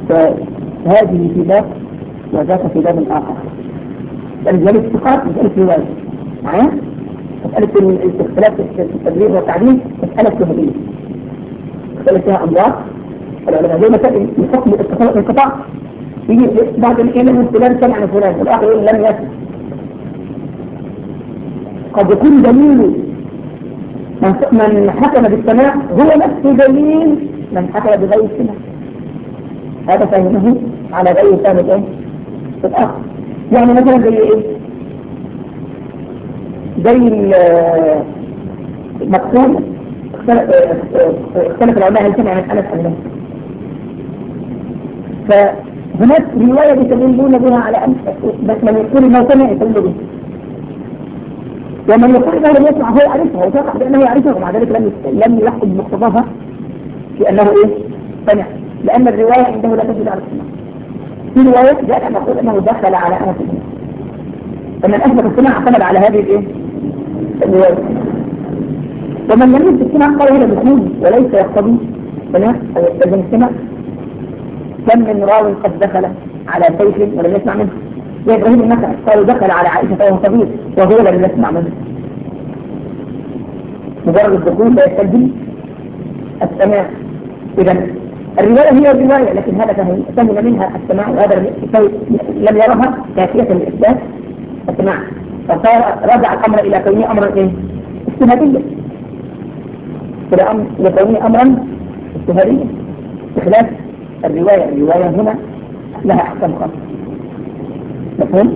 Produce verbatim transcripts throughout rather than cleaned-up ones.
فهذه في باب وذاك في باب آخر. مسألة الثقات مسألة رواية معايا؟ مسألة الاختلاف في التدريب والتعليم مسألة جهدية مسألة فيها أمراض العلماء زي مسائل الحكم الانقطاع يجي بعض الكلمة من فلان سمع عن فلان والآخر يقول لم يسمع. قد يكون دليل من حكم بالسماع هو نفس دليل من حكم بغير السماع. هذا فهمه على غير فهم الايه؟ الآخر. يعني مثلا زي ايه؟ زي المقصود اختلف العلماء هل سمع من أنس أم لا. فهناك رواية يستدلون بها على أن بس من يقول انه سمع يستدل به، ومن يقول انه لم يسمع هو يعرفه وثق بانه يعرفه ومع ذلك لم لم يحكم بمقتضاها في انه ايه؟ سمع، لان الرواية عنده لا تدل على السمع. في رواية جاءت أن نقول انه دخل على أنس بن فمن أثبت السمع اعتمد على هذه الايه؟ الرواية. ومن لم يثبت السمع قال هذا مفهوم وليس يقتضي سمع او يستلزم السمع. كم من راو قد دخل على سيف ولم يسمع منه. يا ابراهيم النخعي قالوا دخل على عائشة وهو صغير وهو لم يسمع منه. مجرد الدخول لا يستلزم السماع. اذا الرواية هي الرواية لكن هذا فهم منها السماع وهذا لم يرها كافية لإثبات السماع، فصار رجع الأمر إلى كونه أمرا إيه؟ اجتهاديا. إلى كونه أمرا اجتهاديا بخلاف الرواية. الرواية هنا لها أحكام خاصة. مفهوم؟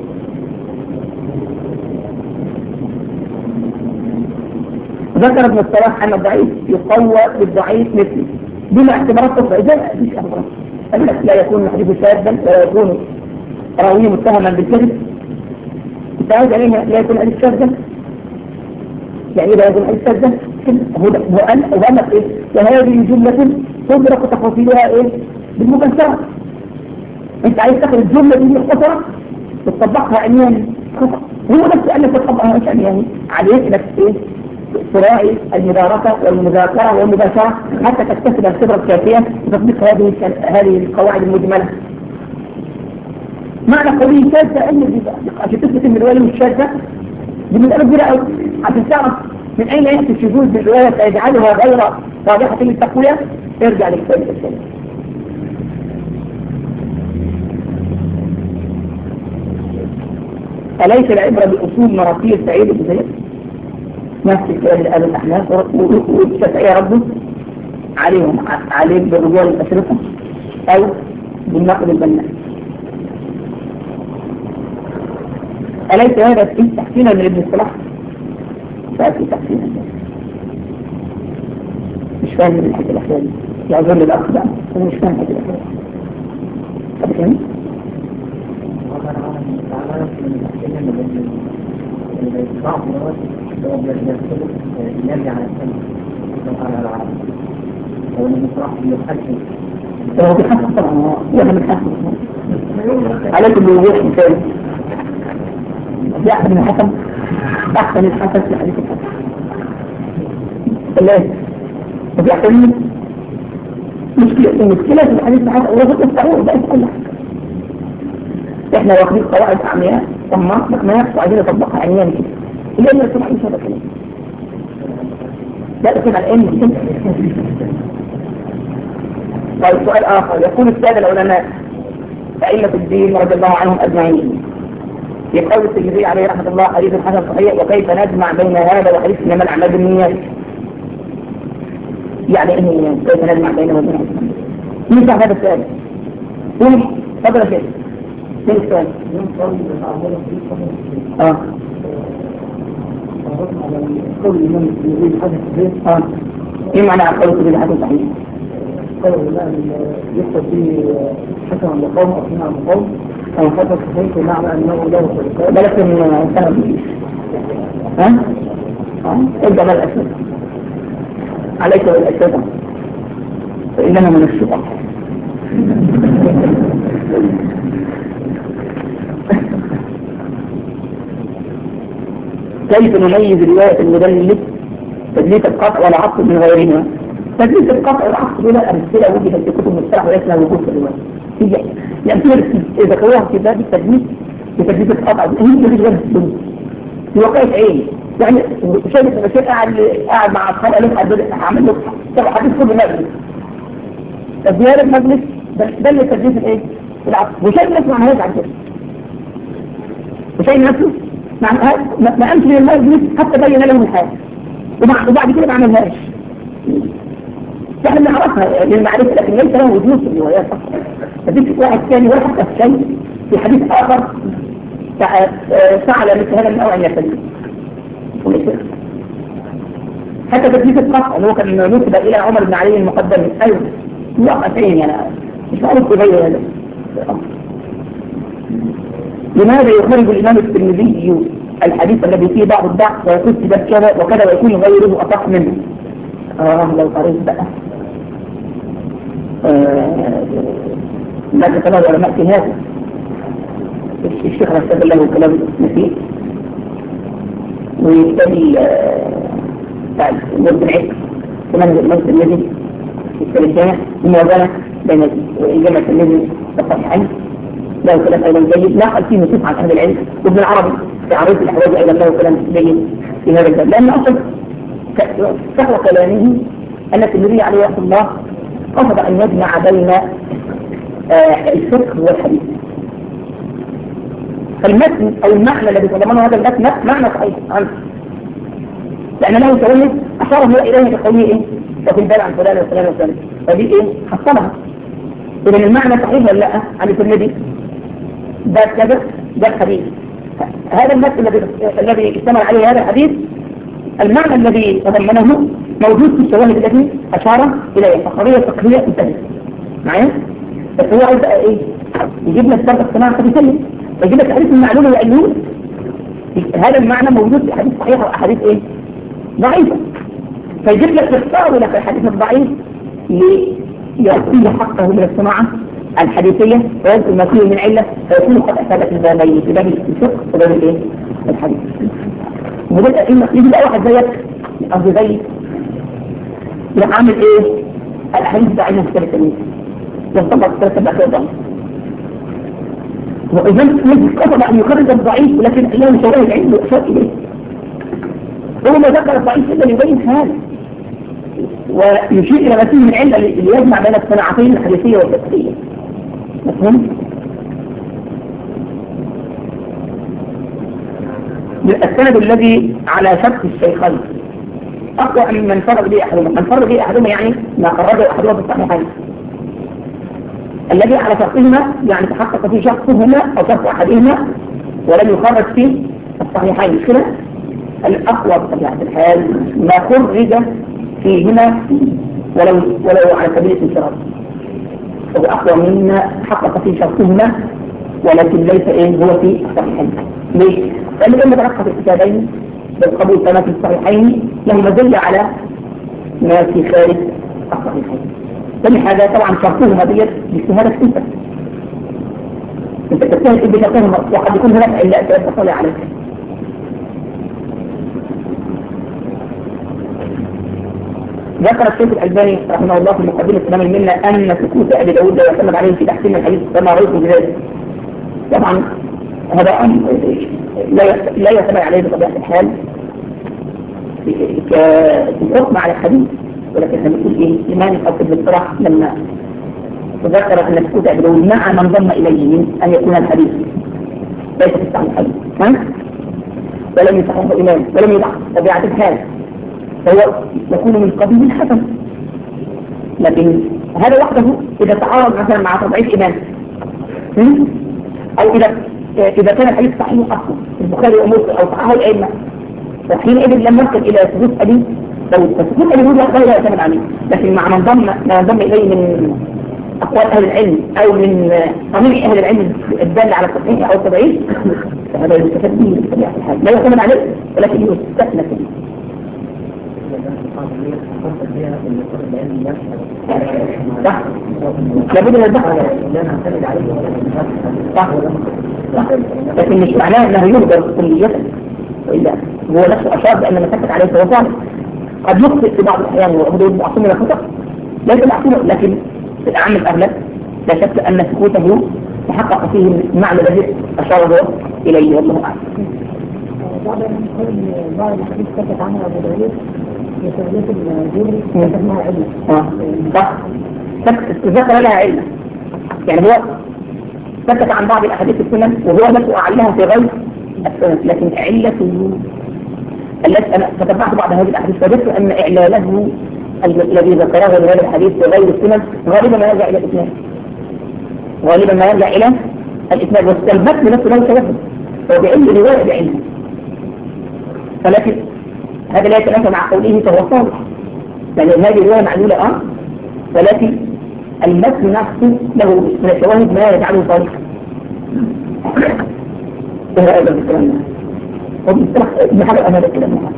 ذكر ابن الصلاح أن الضعيف يقوى بالضعيف مثله بما اعتبارات أخرى. إذا مفيش أخرى لا يكون الحديث شاذا ولا يكون راويه متهما بالكذب. أنت عايز عليه لا يكون الحديث شاذا يعني لا يكون الحديث شاذا هو قال وقال إيه؟ وهذه جملة تدرك تفاصيلها إيه؟ بالمباشرة. أنت عايز تاخد الجملة دي مختصرة تطبقها عمياني خطأ. هو نفس أنك تطبقها مش عمياني عليك إنك إيه؟ تراعي المداركة والمذاكرة والمباشرة حتى تكتسب الخبرة الكافية لتطبيق هذه هذه القواعد المجملة. معنى قوله شاذة أن عشان تثبت ان الرواية مش شاذة دي من الأمر كبيرة أوي عشان تعرف من أين يأتي الشذوذ بالرواية فيجعلها غير واضحة للتقوية. ارجع لكتاب الكلام. أليس العبرة بأصول مراتير سعيد بن زيد؟ نفس الكلام اللي قاله الأحناف والشافعية ربه عليهم عليهم بالرجال الأشرفة أو بالنقل البناء. أليس هذا تحسينا من ابن الصلاح؟ فأتي تحسينا مش فاهم من الحكي الأخيري يعذر الأخ بقى أنا مش فاهم الحكي الأخيري. طب كم؟ هو بيحسن طبعا يغم الحسن عليكم بوضوح مثال يحسن الحسن أحسن الحسن في حديث الحسن الله وفي أحسن منه مشكلة المشكلة في الحديث الحسن ورغم التعور بقى كل حاجة. احنا واخدين قواعد أعمياء ثم ما يحصل عايزين نطبقها عمياء كده إلا أن يكون حديث هذا كلام لا تكون على العلم. طيب سؤال آخر يقول السادة العلماء أئمة الدين رضي الله عنهم أجمعين يقول الترمذي عليه رحمة الله حديث حسن صحيح وكيف نجمع بين هذا وحديث إنما الأعمال بالنيات. يعني إيه كيف نجمع بينه وبين هذا؟ نفع هذا السؤال قول تفضل يا شيخ. فين السؤال؟ اه اه ايه معنى قول الترمذي حسن صحيح؟ قول لا يكتب فيه حسن المقام أو سمع المقام أو حسن صحيح بمعنى أنه له طريقات بلك من سنة ها؟ ها؟ ابدأ بالأسود عليك بالأسود فإننا من الشقق. كيف نميز رواية المدلس تدليس القطع والعطف من غيرهما؟ تدريس القطع والعصر دول أمثلة وجدت في كتب المصطلح وليس لها وجود في الرواية. هي الأمثلة إذا كروها في باب التدريس بتدريس القطع هي مفيش غير الدنيا في واقعة عين. يعني شايف المشايخ قاعد قاعد مع أصحاب قال لهم هعمل له سبع حديث كل مجلس. تديار المجلس ده اللي تدريس الايه؟ العصر. وشايف نفسه ما عملهاش عن كده. وشايف نفسه ما قامش من المجلس حتى بين لهم الحال. وبعد كده ما عملهاش. نحن نعرفها للمعرفة لكن ليس له وجود في الروايات فقط. فديك واحد ثاني ولا حتى في شيء في حديث آخر فعل مثل هذا النوع من التدريس. حتى تدريس القطع اللي هو كان نسب إلى عمر بن علي المقدم أيضا وقتين يعني مش معروف بغير هذا. لماذا يخرج الإمام الترمذي الحديث الذي فيه بعض الضعف ويقول ده كذا وكذا ويكون غيره أصح منه؟ آه لو قريت بقى آه ما تتناول علماء في هذا الشيخ نستغل له كلام نسيء ويبتدي بعد نرد العلم كمان الإمام الترمذي في الجامع الموازنة بين الجامع الترمذي والصحيحين له كلام أيضا جيد نقل فيه نصوص عن أهل العلم وابن العربي في عريض الأحواج أيضا له كلام جيد في هذا الباب لأن أصل فهو كلامه أن الترمذي عليه رحمه الله قصد أن يجمع بين آه الفقه والحديث. فالمتن أو المعنى الذي تضمنه هذا المتن معنى صحيح عنه لأن له شواهد أشار هو إليه بقوله إيه؟ وفي البال عن فلان وفلان وفلان فدي إيه؟ حصلها. إذن المعنى صحيح ولا لا عن الترمذي؟ ده كذا ده الحديث. هذا المتن الذي الذي اشتمل عليه هذا الحديث المعنى الذي تضمنه موجود في الشواهد التي أشار إليها فقضية فقهية انتهت معايا؟ بس هو عايز بقى إيه؟ يجيب لك فرق اقتناع حديثية ويجيب لك حديث المعلومة وقالوه هذا المعنى موجود في حديث صحيح وأحاديث إيه؟ ضعيفة فيجيب لك يختار لك الحديث الضعيف ليعطيه حقه من الصناعة الحديثية ويذكر ما فيه من علة فيكون قد أفادت البابين في باب الفقه وباب الإيه؟ الحديث. وبدأ يجي بقى واحد زيك قصدي زي يروح عامل ايه؟ الحديث ضعيف مختلف منه يطبق ثلاثة بقى كده وإذا مش قصد أن يخرج الضعيف ولكن له شواهد علم وإشارة إليه هو ما ذكر الضعيف إلا ليبين هذا ويشير إلى ما فيه من علة ليجمع بين الصناعتين الحديثية والفقهية. مفهوم؟ السند الذي على شرط الشيخين أقوى من فرق به أحدهما من فرق به أحدهما يعني ما خرجه أحدهما في الصحيحين الذي على شرطهما يعني تحقق في شخصهما أو شخص أحدهما ولم يخرج في الصحيحين مش كده؟ الأقوى بطبيعة الحال ما خرج فيهما ولو ولو على سبيل الانفراد هو أقوى مما حقق في شخصهما ولكن ليس إيه هو في الصحيحين. ليه؟ لأن لما تلقى في الكتابين بالقبول كما في الصحيحين له مزية على ما في خارج الصحيحين. ثاني حاجة طبعا شرطهما ديت باجتهادك انت. انت تجتهد بشرطهما وقد يكون هناك إلا تطلع عليك. ذكر الشيخ الألباني رحمه الله في مقدمة تمام المنة أن سكوت أبي داود يعتمد عليه في تحسين الحديث كما رأيته بذلك. طبعا هذا أمر لا لا يعتمد عليه بطبيعة الحال كحكم على الحديث ولكن احنا بنقول ايه إيمان أو في الاقتراح لما تذكر أن سكوت أبي داود مع من ضم إليه من أن يكون الحديث ليس في الصحيحين ولم يصححه إيمان ولم يضع طبيعة الحال فهو يكون من قبيل الحسن لكن هذا وحده إذا تعارض مثلا مع تضعيف إيمان أو إذا إذا كان الحديث صحيح أصلا البخاري ومسلم أو صححه الأئمة فحينئذ لم نصل إلى ثبوت أبي داود فثبوت أبي داود لا يعتمد عليه لكن مع من ضم ما انضم إليه من أقوال أهل العلم أو من صنيع أهل العلم الدال على التصحيح أو التضعيف فهذا يستفاد به بطبيعة الحال لا يعتمد عليه ولكن يستثنى فيه. صح لابد من البحث صح لكن مش معناه انه يهدر كليته والا هو نفسه اشار بان ما سكت عليه هو صالح قد يخطئ في بعض الأحيان وأبو داود معصوم من الخطأ ليس معصوم، لكن في الأعم الأغلب لا شك أن سكوته تحقق فيه المعنى الذي أشار إليه والله أعلم. بعض بعض الحديث سكت عنها أبو داود وسألت الجوري سكت معها علة. صح، ذكر لها علة، يعني هو سكت عن بعض الأحاديث السنن وهو نفسه أعلها في غير السنن، لكن علته التي أنا تتبعت بعض هذه الأحاديث فجدت أن إعلاله الذي ذكره من هذا الحديث في غير السنن غالبا ما يرجع إلى الإسناد، غالبا ما يرجع إلى الإسناد واستلبت بنفسه له توهم وبعلم رواية بعلم، ولكن هذا لا يتنافى مع قوله فهو صالح، لأن هذه الرواية معلولة أه ولكن المتن نفسه له من الشواهد ما يجعله صالحا. ايه رأيك في الكلام ده؟ وبالصراحة ابن حجر هذا الكلام ده،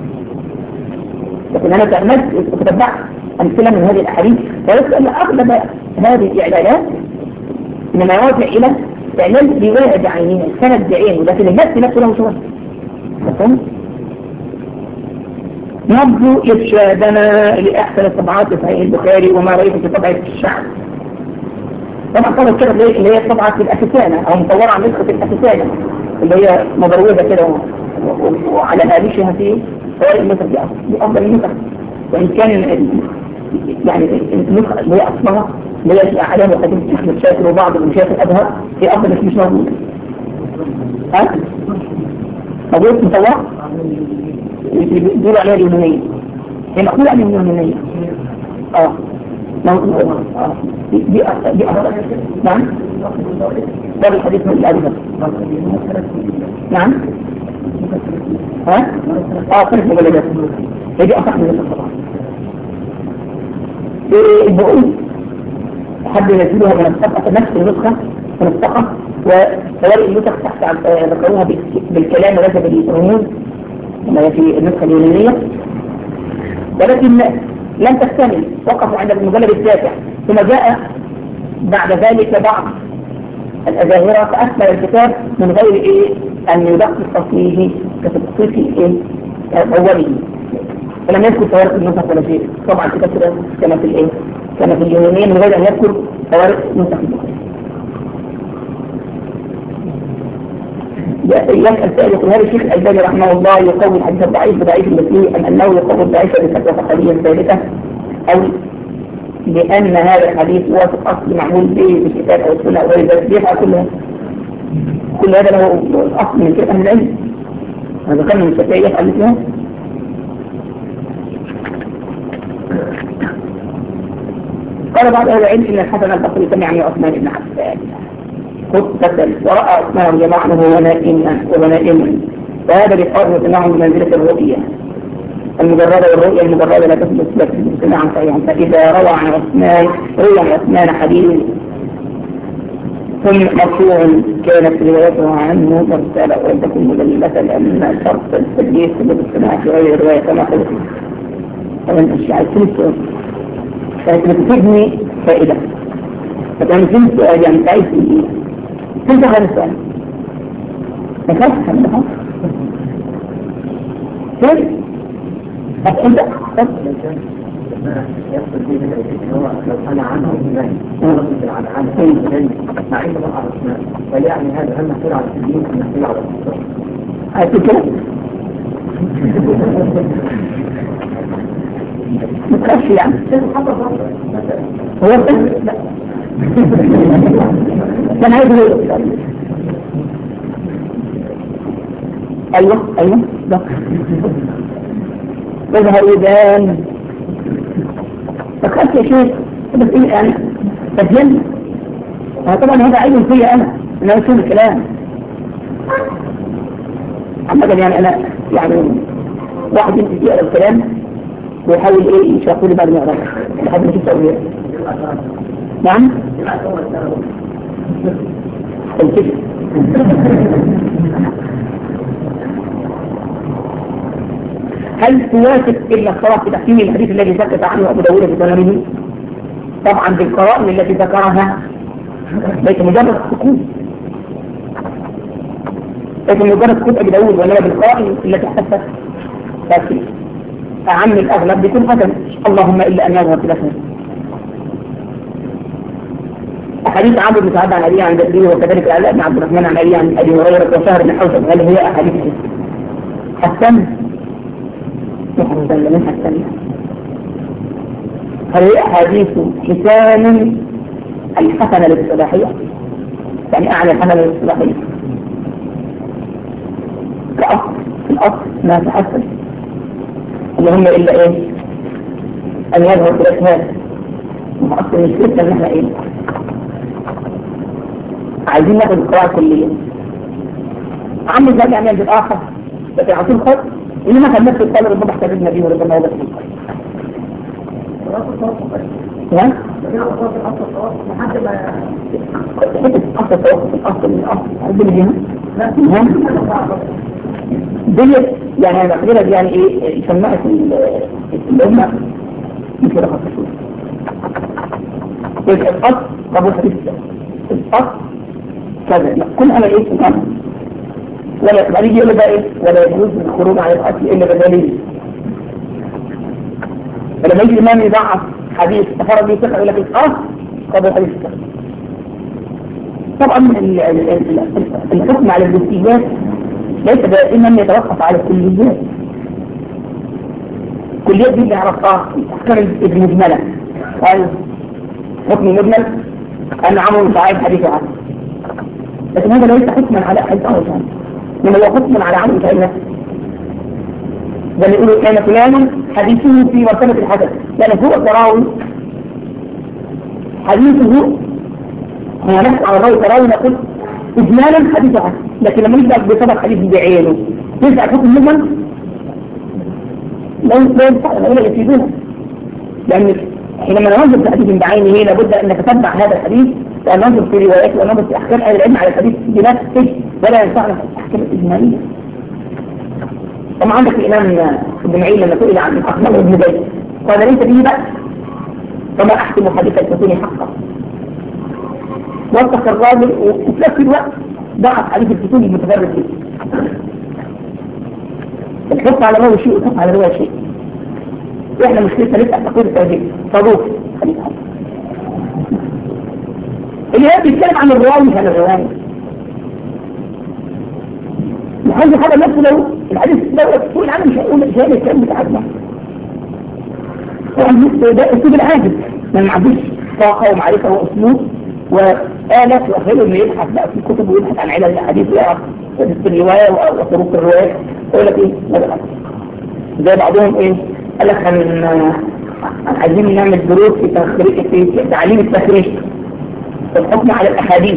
لكن أنا تأملت وتتبعت أمثلة من هذه الأحاديث فيجب أن أغلب هذه الإعلانات إنما يرجع إلى إعلان رواية بعينها سند بعينه، لكن المتن نفسه له شواهد. مفهوم؟ نرجو إرشادنا لأحسن الطبعات صحيح البخاري وما رأيت في طبعة الشعب. طبعا طبعا الشعب اللي هي طبعة الأساسانة أو مطورة عن نسخة الأساسانة اللي هي مضروبة كده وعلى هامشها في فوائد النسخ دي أفضل النسخ، وإن كان يعني النسخة اللي هي أصلها اللي هي علامة قديم أحمد شاكر وبعض المشايخ الأزهر هي أفضل بس مش موجودة. ها؟ موجود مطورة؟ بيقولوا عليها اليونانية، هي مقبولة عن اليونانية. اه موجودة اه دي دي دي أفضل. نعم ده الحديث من الأزهر. نعم ها؟ اه ثلاث مجلدات هي دي أصح من الصفحة. البعوث حد ينزلها من الصفحة نفس النسخة من الصفحة وفوارق النسخ تحت ذكروها بالكلام وليس بالرموز كما هي في النسخة اليونانية، ولكن لم تكتمل، وقفوا عند المجلد التاسع ثم جاء بعد ذلك بعض الأزاهرة فأكمل الكتاب من غير إيه أن يدقق فيه كتدقيق إيه أوله، فلم يذكر فوارق النسخ ولا شيء. طبعا الكتاب كما في الإيه كما في اليونانية من غير أن يذكر فوارق النسخ. يسأل سائل يقول هذا الشيخ الألباني رحمه الله يقوي الحديث الضعيف بضعيف المثلي أم أنه يقوي الضعيف بفتوى فقهية ثابتة، أو لأن هذا الحديث وافق أصل معمول به بالكتاب أو السنة أو غير ذلك؟ يفعل كل هذا كل هذا له أصل من كتاب أهل العلم. هذا كان من الشافعي يفعل مثله. قال بعض أهل العلم إن الحسن البصري سمع من عثمان بن عفان قتل ورأى عثمان رضي الله عنه وهو نائما وهو نائما، فهذا بقارن معه بمنزلة الرؤية المجردة، والرؤية المجردة لا تثبت لك بالاستماع عن صحيح. فإذا روى عن عثمان روى عن عثمان حديث ثم مرفوع كانت روايته عنه مرسلة ولم تكن مدللة لأن شرط التدليس ثبت الاستماع في غير الرواية كما قلت. طبعا الشيعة كل كانت بتفيدني فائدة، فكان فهمت سؤال يعني تعيش في فهمت هذا السؤال ما كانش حمد خالص كيف؟ أنت أنت يحصل فيه هو لو أنا عنه إيمان ورد على عنه إيمان مع إنه ما أعرف ما فيعني هذا هل نحصل على الدين أم نحصل على الإسلام؟ عايز كده؟ متخافش يعني هو لا كان عايز يقول ايوه ايوه ده يظهر إذان فخلت يا شيخ بس ايه انا تفهم طبعا هذا عيب فيا انا انا اسوي الكلام عامة يعني انا يعني واحد يمكن يقرأ الكلام ويحاول ايه يشرحه لي بعد ما يقرأ لحد ما تسوي نعم الكتب هل توافق ابن الصلاة في تحكيم الحديث الذي سكت عنه أبو داود في سننه؟ طبعا بالقرائن التي ذكرها ليس مجرد سكوت ليس مجرد سكوت أبو داود وإنما بالقرائن التي حدثت تأكيد أعم الأغلب بيكون حسن، اللهم إلا أن يظهر خلاف هذا. أحاديث عمرو بن سعد عن أبي عن جده، وكذلك العلاء بن عبد الرحمن عن أبي عن أبي هريرة وشهر بن حوشب، هل هي أحاديث حسن؟ حسن لمن حسن؟ هل هي أحاديث حسان الحسنة للصلاحية؟ يعني أعني الحسنة للصلاحية كأصل في الأصل ما تحسن، اللهم إلا إيه أن يظهر خلاف هذا. وأصل مشكلتنا إن إحنا إيه عايزين ناخد القراءة الكلية. عم ذلك يعني يجب آخر لكن عطيه الخط إنما كان نفس الطالب ربما احتاجنا به وربما هذا الخط ها؟ لحد ما حتة أصل توقف الأصل من الأصل عندنا هنا دي يعني أنا بقولها يعني إيه يسمعها اللي هم مش ولا خط يبقى الأصل قبل حديث الأصل كذا كل أنا إيه الأصل ولا بعد يجي يقول بقى إيه ولا يجوز الخروج عن الأصل إلا بدليل. فلما يجي الإمام يضعف حديث تفرد به ثقة يقول لك الأصل قبل حديث الثقة. طبعا الحكم على الجزئيات ليس دائما يتوقف على الكليات. الكليات دي اللي عرفتها الأحكام المجملة، قال حكم مجمل أن عمرو بن سعد حديثه عنه، لكن هذا ليس حكما على أحد أو ثاني، إنما هو حكما على عمرو بن سعد نفسه. بل يقولوا كان فلان حديثه في مرتبة الحدث، لأن هو تراوي حديثه هو نفسه على الراوي تراوي نقول إجمالا حديثه عنه، لكن لما نبدأ بسبب حديث بعينه ينفع الحكم المجمل؟ لا ينفع ولا يفيدونه، لأن حينما ننظر في حديث بعينه لابد أن نتتبع هذا الحديث وأن ننظر في رواياته وأن ننظر في أحكام أهل العلم على الحديث بنفسه ولا ينفعنا في الأحكام الإجمالية. طبعا عندك الإمام ابن معين لما سئل عن أخلاق ابن زيد قال ليس به بأس وما أحكم حديث الفتون حقا، وثق الراجل وفي نفس الوقت ضعف حديث الفتون المتفرد به. الحكم على الراوي شيء والحكم على الرواية شيء. احنا مشكلتنا لسه تقول التوجيه صدوق خليفه اللي هو بيتكلم عن الراوي مش عن الروايه. محل حاجه نفسه لو الحديث لو تقول عنه مش هيقول مش هيقول الكلام بتاعنا. طبعا ده اسلوب العاجز ما عندوش طاقه ومعرفه واسلوب وآلة وخير اللي يبحث بقى في الكتب ويبحث عن علل الحديث ويعرف في الروايه وطرق الروايه يقول لك ايه لا لا زي بعضهم ايه قال لك عن عايزين نعمل دروس في تخريج في تعليم التخريج والحكم على الاحاديث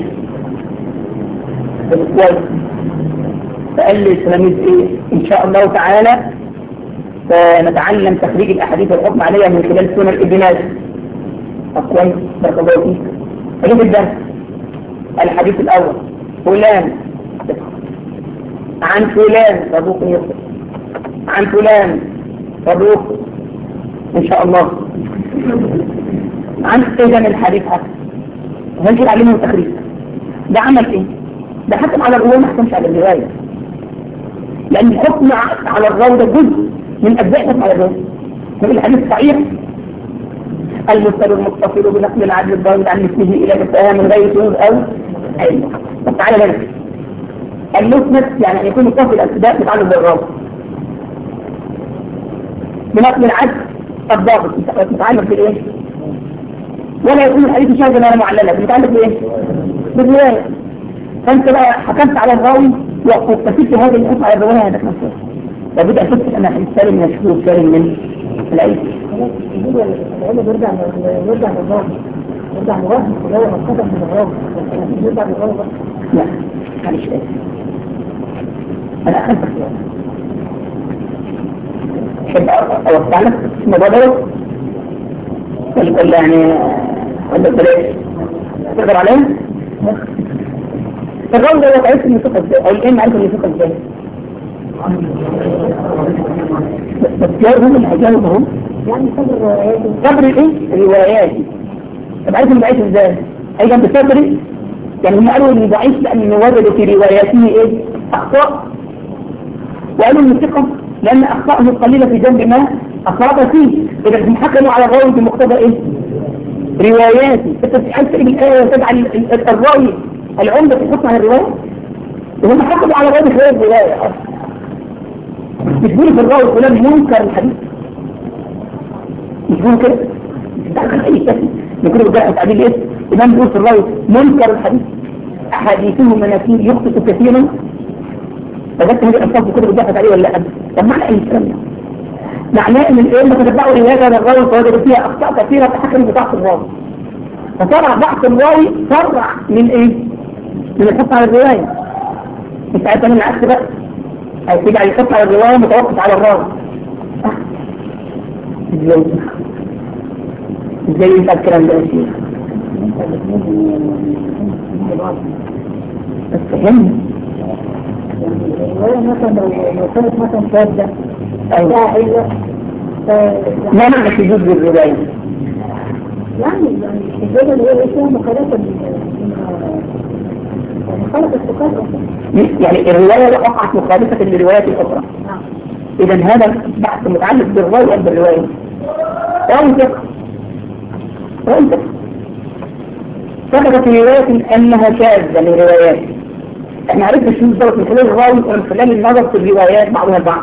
كويس. فقال لي التلاميذ ايه ان شاء الله تعالى سنتعلم تخريج الاحاديث والحكم عليها من خلال سنن ابن ماجه. طب كويس بارك الله فيك. اجيب الدرس الحديث الاول فلان عن فلان صدوق يصدق عن فلان صدوق ان شاء الله عن اذن الحديث حسن. هل تعلمه التخريج ده عمل ايه؟ ده حكم على الرواية ما حكمش على الرواية، لان الحكم على الراوي ده جزء من اجزاء الحكم على الرواية. ففي الحديث الصحيح المرسل المتصل بنقل العدل الضابط عن مثله الى مثلها من غير شذوذ او علم. طب تعالى هنا المسند يعني ان يكون متصل الابتداء متعلق بالراوي بنقل العدل الضابط متعلق بالايه؟ ولا يكون الحديث شاذا ولا معللا متعلق بايه؟ بالروايه. فانت بقى حكمت على الراوي واكتفيت هذا الحكم على الروايه هذا نفسه. لابد ان تثبت ان الحديث سالم من الشذوذ سالم من العلم. العلم بيرجع بيرجع للراوي بيرجع للراوي وهو مقتضى من الراوي بيرجع للراوي. لا معلش ايه انا اخذت السؤال احب اوسع لك الموضوع ده ولا يعني ولا بلاش تقدر عليه؟ الراوي ده عرفت ان ثقه ازاي او العلم عرف ان ثقه ازاي؟ بس جاوبهم اللي هيجاوبهم يعني صبر رواياته صبر ايه؟ الروايات. طب عارف انه ضعيف ازاي؟ اي جنب صبري يعني هم قالوا انه ضعيف لان وجدوا في رواياته ايه؟ اخطاء. وقالوا انه ثقه لان اخطائه قليله في جنب ما أصابة فيه إذا بنحكموا على الراوي بمقتضى إيه؟ رواياتي. أنت سألت إيه الآية تجعل الراوي العمدة تحط على الرواية؟ وهم حكموا على الراوي خلال الرواية أصلا. مش بيقولوا في الراوي فلان منكر الحديث، مش بيقولوا كده؟ مش دخل أي شيء يقولوا بالجرح تعديل إيه؟ إمام بيقول في الراوي منكر الحديث أحاديثه مناكير يخطئ كثيرا. فجدت هذه الألفاظ بكتب الجرح تعديل ولا لا؟ طب معنى أي كلام؟ معناه ان الائمه تتبعوا روايات هذا الراوي فوجدوا فيها اخطاء كثيره تحكم بضعف الراوي، فطلع ضعف الراوي فرع من ايه؟ من الحكم على الروايه. انت عارف من العكس بقى هيتبع الحكم على الروايه متوقف على الراوي. ازاي؟ ازاي يبقى الكلام ده يا شيخ؟ بس فهمني الرواية مثلا لو كانت مثلا شاذة أيوة. أيوة ما معنى في جزء الرواية؟ يعني الشذوذ اللي هي فيها مخالفة مخالفة الثقات يعني الرواية وقعت مخالفة للروايات الأخرى. إذا هذا بحث متعلق بالرواية أم بالرواية؟ وانتق وانتق ثبت في رواية أنها شاذة من روايات. احنا عرفنا شو الضبط من خلال الراوي ومن خلال النظر في الروايات بعضها البعض.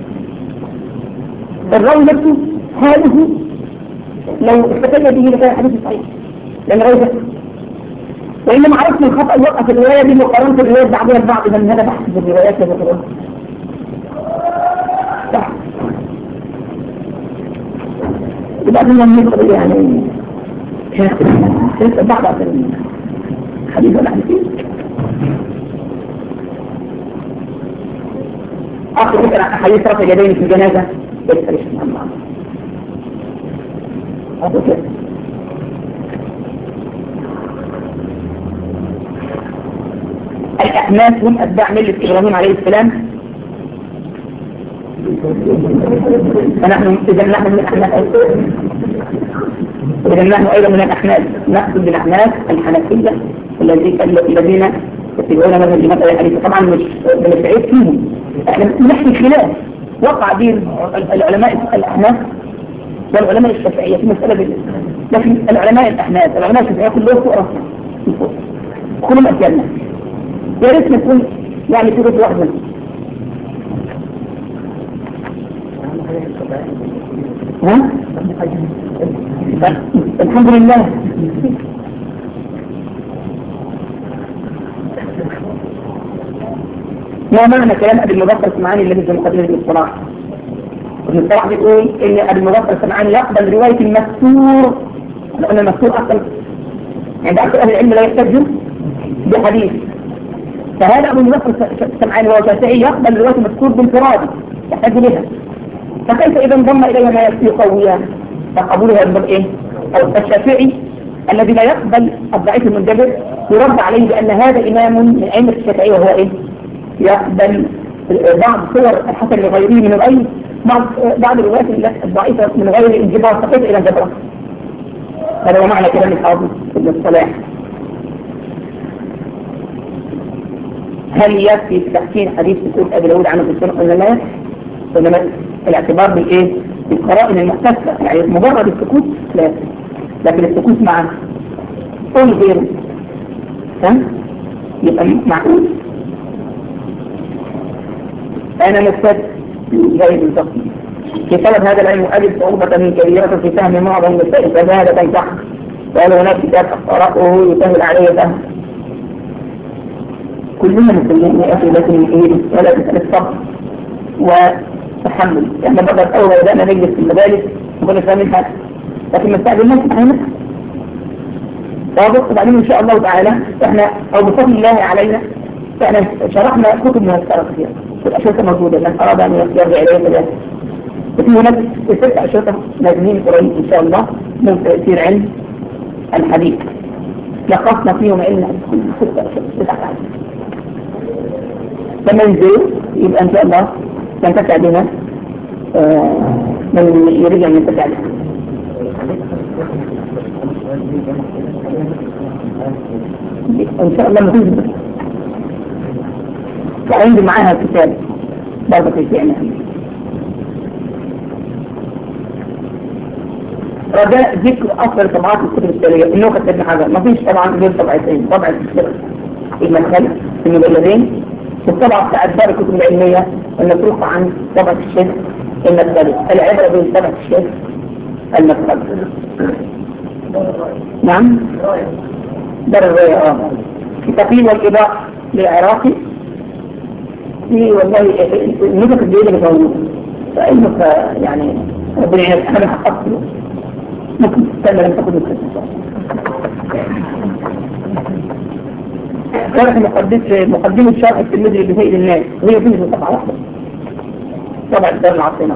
الراوي نفسه حاله لو استفاد به لكان حديث صحيح لأن الراوي ده وإنما عرفنا الخطأ يوقف الرواية دي مقارنة الروايات بعضها البعض. إذا هذا بحث في الروايات كذا كذا صح. يبقى بدنا نقول يعني شيخ بعض الحديث ولا حديث آخر مثلا حديث رفع اليدين في الجنازة يسأل اسمه الله هذا كده. الأحناف هم أتباع ملة إبراهيم عليه السلام. فنحن إذا نحن من الأحناف إذا نحن أيضا من الأحناف نقصد بالأحناف الحنفية الذين يتبعون مذهب الإمام أبي حنيفة. طبعا مش بنستعيد فيهم، احنا نحكي خلاف وقع بين العلماء الأحناف والعلماء الشافعية في مسألة دي. لكن العلماء الأحناف العلماء الشافعية كلهم فوق راسنا كلهم أجلنا. يا ريت نكون يعني في رد واحدة. ها؟ الحمد لله. ما معنى كلام أبي المظفر السمعاني الذي في مقدمة الاصطلاح؟ ابن الصلاح بيقول إن أبي المظفر السمعاني يقبل رواية المستور، لأن المستور أصلا عند أكثر أهل العلم لا يحتج بحديث. فهذا أبو المظفر السمعاني وهو شافعي يقبل رواية المستور بانفراده يحتج بها. فكيف إذا انضم إليها ما يقويها فقبولها يقبل إيه؟ أو الشافعي الذي لا يقبل الضعيف المنجبر يرد عليه بأن هذا إمام من أئمة الشافعية وهو إيه؟ يقبل بعض صور الحسن لغيره من الأي بعض بعض الروايات الضعيفة من غير انجبار فكيف إلى انجبار. هذا هو معنى كلام الحافظ ابن الصلاح. هل يكفي تحسين حديث سكوت أبي داود عنه في السنة ولا لا؟ وإنما الاعتبار بالإيه؟ بالقرائن المحتسبة، يعني مجرد السكوت لا، لكن السكوت مع قول غيره فهم؟ يبقى معقول. أنا مستد زي بالضبط في طلب هذا العلم أجد صعوبة من كبيرة في فهم معظم المسائل فهذا تنصح. قالوا هناك كتاب أقرأه يسهل علي فهم. كلنا مسلمين يا أخي لكن إيه ولا تسأل الصبر وتحمل. يعني بدأت أول بدأنا نجلس في المدارس وكنا فاهمين حاجة لكن مستعد الناس معانا واضح. وبعدين إن شاء الله تعالى إحنا أو بفضل الله علينا إحنا شرحنا كتب مهسترة كثيرة والأشرطة موجودة من أراد أن يرجع إليه مدارس. وفي هناك ست أشرطة نازلين قريب إن شاء الله من تأثير علم الحديث لخصنا فيهم علم ست أشرطة. لما ينزلوا يبقى إن شاء الله ينتفع بنا من يريد أن ينتفع بنا. إن شاء الله نتنزل وعندي معاها كتاب برضه في فعنا رجاء ذكر أفضل طبعات الكتب التالية. النوخة ابن حجر ما فيش طبعا غير طبعتين، طبعة الشيخ المدخل في المجلدين، والطبعة بتاعت دار الكتب العلمية المتروكة عن طبعة الشيخ المدخل. العبرة بين طبعة الشيخ المدخل. نعم دار الرواية. اه التقييم والإضاءة للعراقي في والله النسخ الجديدة اللي موجودة فإنه يعني ربنا يعلم أنا حققت له ممكن تستنى لم تكن الخطة. شرح مقدمة مقدمة شرح التلميذ لبهيئ الناس وهي تنزل طبعا واحدة طبعا الدار العاصمة.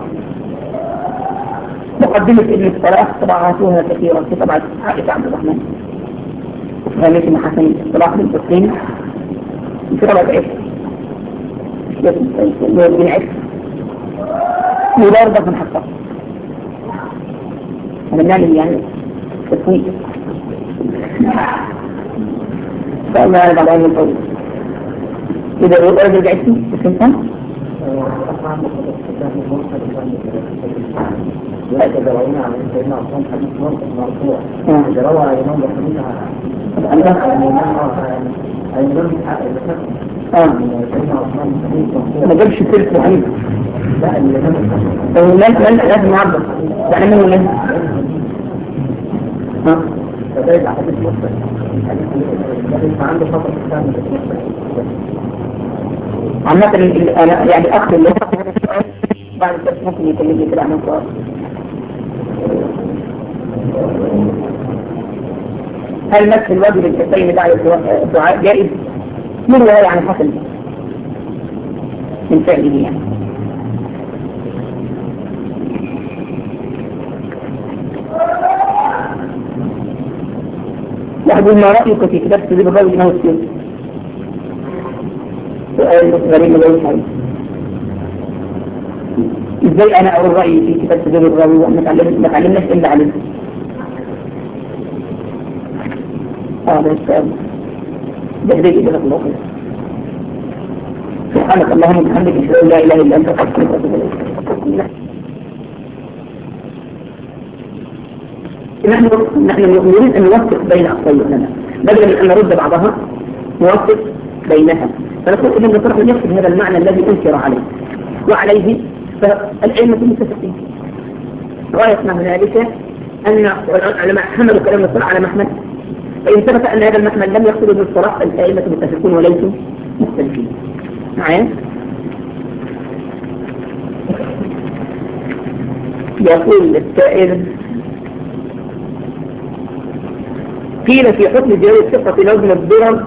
مقدمة ابن الصلاح طبعاتها كثيرة في طبعة عائشة عبد الرحمن وفهمية محسن الصلاح بن تسليم في طبعة عائشة بن عائشة مدار من حقق أنا بنعمل يعني تسويق فأنا أنا بعد عين الطويل إذا الرجل رجعتي بسنتان لا تدرون على سيدنا عثمان حديث مرفوع إذا روى الإمام الحديث ما جابش سيرته حديث لا لا لازم نعبر يعني منه لازم ها فده حديث مصر حديث عنده خطأ الثاني عامة أنا يعني أخذ اللي بعد كده ممكن يكلمني كده عن السؤال. هل نفس الواجب الكتين بعد الدعاء جائز؟ من رواية عن حسن من فعله يعني. يحضر ما رأيك في كتاب تدريب الرجل إنه السيد؟ سؤال غريب مجاوب عليه. ازاي انا اقول رأيي في كتاب تدريب الرجل وما تعلمناش الا عليه؟ اه ده السؤال ده هديك إجابة الله خير. سبحانك اللهم وبحمدك اشهد ان لا اله الا انت استغفرك واتوب اليك. نحن نحن نريد ان نوفق بين اقوال العلماء بدلا من ان نرد بعضها نوفق بينها. فنقول ابن الطرح لم يقصد هذا المعنى الذي انكر عليه وعليه فالعلم متفقين. غاية من ذلك ان العلماء حملوا كلام الصلاح على محمل، فإن ثبت أن هذا المحمل لم يقصد بالصلاح فالأئمة متفقون وليسوا مختلفين. معايا؟ يقول السائل قيل في حكم زيادة ثقة لوزن الضرر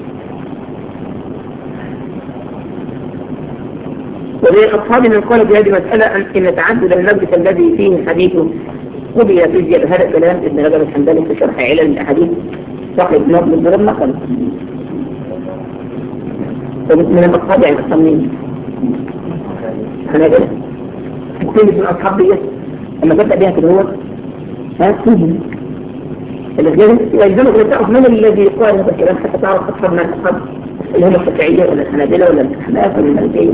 وبين أصحاب من قال في هذه المسألة أن تعدد المجلس الذي فيه حديث قضي في زيادة. هذا كلام ابن رجب الحنبلي في شرح علل الأحاديث صاحب نظم الضرر نقل من الأصحاب يعني الصمين هنجل كل من أصحاب دي لما تبدأ بها كده هو ها تنجم يلزمك أن تعرف من الذي يقال هذا الكلام حتى تعرف أصحاب من الأصحاب اللي هم الشافعية ولا الحنابلة ولا الأحناف ولا المالكية.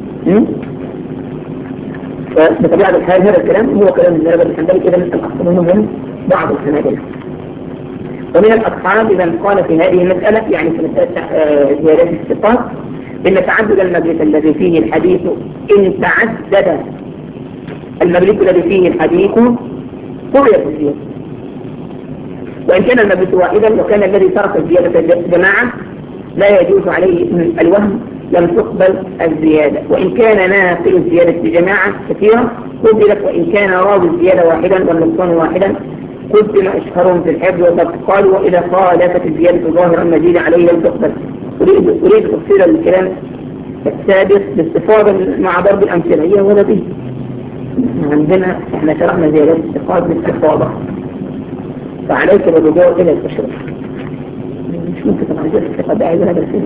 فبطبيعة الحال هذا الكلام هو كلام ابن رجب الحنبلي إذا الأصحاب منهم بعض الحنابلة. ومن الأصحاب من قال في هذه المسألة يعني في مسألة زيادة الثقات إن تعدد المجلس الذي فيه الحديث إن تعدد المجلس الذي فيه الحديث قضيت الزيادة، وإن كان المجلس واحدا وكان الذي ترك الزيادة جماعة لا يجوز عليه الوهم لم تقبل الزيادة، وإن كان ناقل الزيادة جماعة كثيرة قبلت، وإن كان راوي الزيادة واحدا والنقصان واحدا قدم أشهرهم في الحفظ وقد قالوا وإذا خالفت الزيادة ظاهرا المزيد عليه لم تقبل. أريد أريد تفصيل الكلام السادس باستفاضة مع ضرب الأمثلة هي ولا دي عندنا احنا شرحنا زيادات الثقات باستفاضة فعليك بالرجوع إلى التشريح. مش ممكن طبعا زيادة الثقات ده عايزة هذا الشيء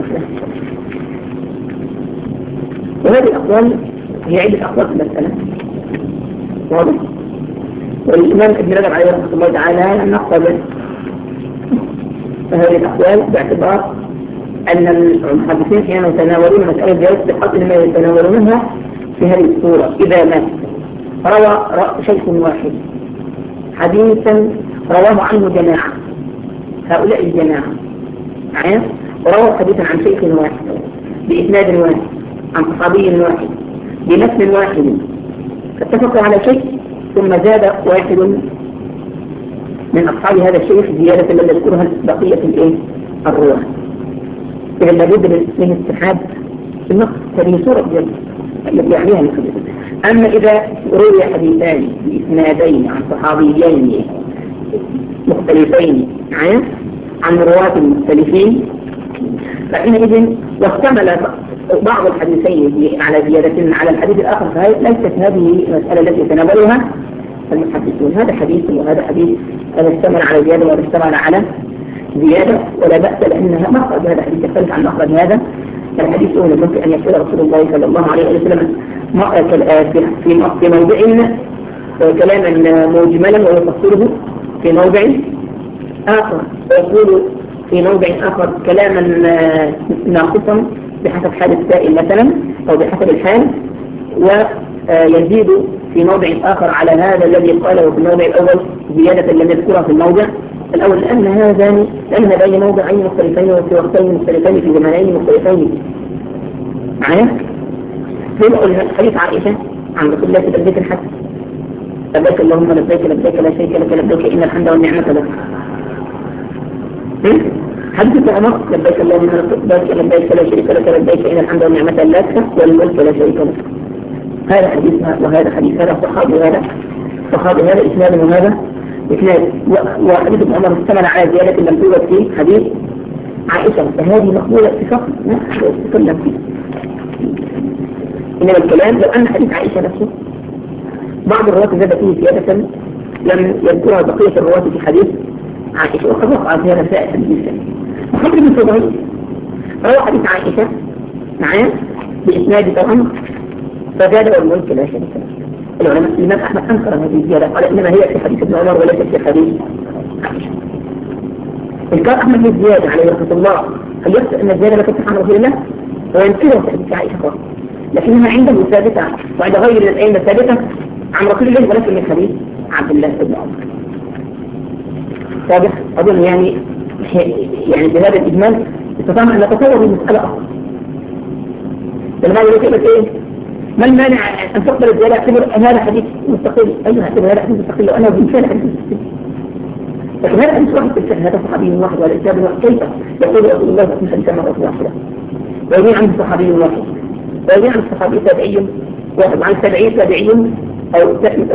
وهذه الأقوال هي عدة أقوال في المسألة واضح. والإمام ابن رجب عليه رحمة الله تعالى نقل هذه الأقوال باعتبار أن المحدثين حين يتناولون مسألة زيادة الثقات إنما يتناولونها في هذه الصورة. إذا ما روى شيخ واحد حديثا رواه عنه جماعة، هؤلاء الجماعة معايا، ورووا حديثا عن شيخ واحد بإسناد واحد عن صحابي واحد بمثل واحد، فاتفقوا على شيء ثم زاد واحد من أصحاب هذا الشيخ زيادة لم يذكرها بقية الإيه؟ الرواة. إذا لابد من اتحاد النص، هذه صورة جدا التي يعنيها الحديث. أما إذا روي حديثان بإسنادين عن صحابيين مختلفين عن رواة مختلفين، فحينئذ واحتمل بعض الحديثين على زيادة على الحديث الآخر، فهي ليست هذه المسألة التي يتناولها المحدثون. هذا حديث وهذا حديث، هذا اشتمل على زيادة وهذا اشتمل على زيادة، ولا بأس لأنها مخرج هذا الحديث يختلف عن مخرج هذا الحديث. هو ممكن أن يقول رسول الله صلى الله عليه وسلم في موضع كلاما مجملا ويفسره في موضع آخر، ويقول في موضع آخر كلاما ناقصا بحسب حال السائل مثلا أو بحسب الحال، ويزيد في موضع آخر على هذا الذي قاله في الموضع الأول زيادة لم يذكرها في الموضع الأول، لأن هذان لأن هذين موضعين مختلفين وفي وقتين مختلفين في زمانين مختلفين. معايا؟ في حديث عائشة عن رسول الله في لبيك الحج، لبيك اللهم لبيك لبيك لا شريك لك لبيك إن الحمد والنعمة لك. حديث عمر لبيك اللهم لبيك لبيك لا شريك لك لبيك إن الحمد والنعمة لك والملك لا شريك لك. هذا حديث وهذا حديث، هذا صحابي وهذا صحابي، هذا إسناد وهذا إسناد. وحديث عمر اشتمل على زيادة لم توجد في حديث عائشة، فهذه مقبولة اتفاقا لا تتكلم فيه. إنما الكلام لو أن حديث عائشة نفسه بعض الرواة زاد فيه زيادة لم يذكرها بقية الرواة في حديث عائشة، وقد وقع في هذا سائر حديث محمد بن فضيل روى حديث عائشة معاه بإسناد طبعا فزاد والملك لا شريك له. العلماء الإمام أحمد أنكر هذه الزيادة، قال إنما هي في حديث ابن عمر وليست في حديث عائشة. إنكار أحمد للزيادة عليه رحمة الله هل يقصد أن الزيادة لا تصح عن رسول الله؟ وينكرها في حديث عائشة فقط، لكنها عنده ثابتة وعند غير الأئمة ثابتة عن رسول الله ولكن من حديث عبد الله بن عمر. واضح؟ أظن يعني يعني بهذا الإجمال استطعنا أن نتصور المسألة أصلا. لما يقول لك إيه؟ ما المانع أن تقبل الزيادة؟ اعتبر هذا حديث مستقل. أيها اعتبر هذا حديث مستقل وأنا بإمكان حديث مستقل. لكن هذا حديث واحد بالفعل، هذا صحابي واحد وهذا إسناد واحد، كيف يقول رسول الله في حديث مرة واحدة؟ ويروي عن صحابي واحد، ويروي عن صحابي تابعي واحد، عن تابعي تابعي أو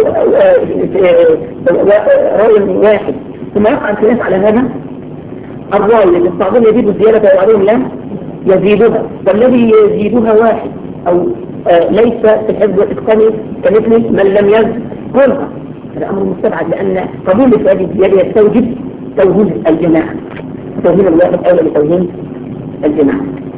راوي واحد، ثم يقع الخلاف على هذا الراوي الذي بعضهم يزيد الزيادة وبعضهم لا يزيدها، والذي يزيدها واحد أو آه ليس في الحفظ والإتقان كمثل من لم يذكرها. هذا أمر مستبعد، لأن قبول هذه الزيادة يستوجب توهين الجماعة، توهين الواحد أولى بتوهين الجماعة.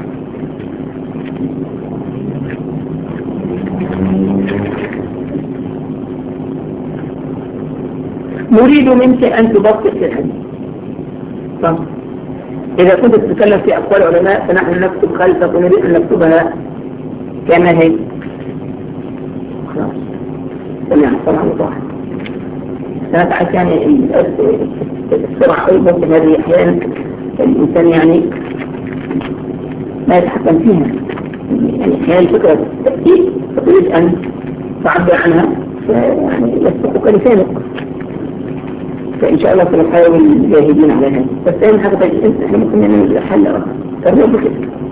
نريد منك أن تبسط في الحديث. طب إذا كنت تتكلم في أقوال العلماء فنحن نكتب خلفك ونريد أن نكتبها كما هي. خلاص سمعنا طبعا وضوحا. سنتعرف يعني السرعة أيضا في هذه أحيانا الإنسان يعني لا يتحكم فيها، يعني أحيانا فكرة تأكيد فتريد أن تعبر عنها يعني يستحق لسانك، فإن شاء الله سنحاول جاهدين على هذا. بس أهم حاجة تجد إحنا ممكن نعمل حل أخر تربيه بكده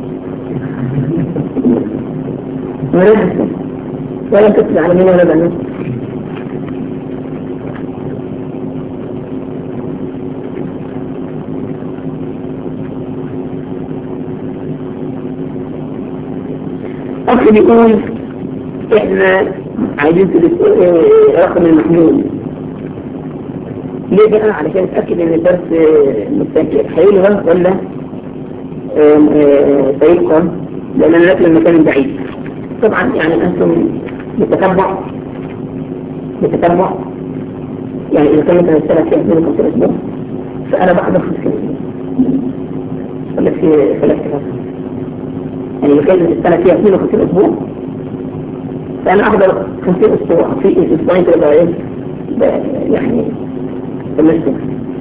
مريد ولا تكتب على مين ولا بنات. أخي بيقول إحنا عايزين رقم المحمول ليه بقى؟ علشان اتأكد ان الدرس مستنكر حيلها ولا سيبقى، لان انا ناكل المكان بعيد. طبعا يعني انتم بتتبع بتتبع يعني اذا كانت السنة فيها اثنين وخمسين اسبوع فانا بحضر خمسين ولا في ثلاثة اسابيع، يعني اذا كانت السنة فيها اثنين وخمسين اسبوع فانا احضر خمسين اسبوع في اسبوعين كده ايه يعني المسلم.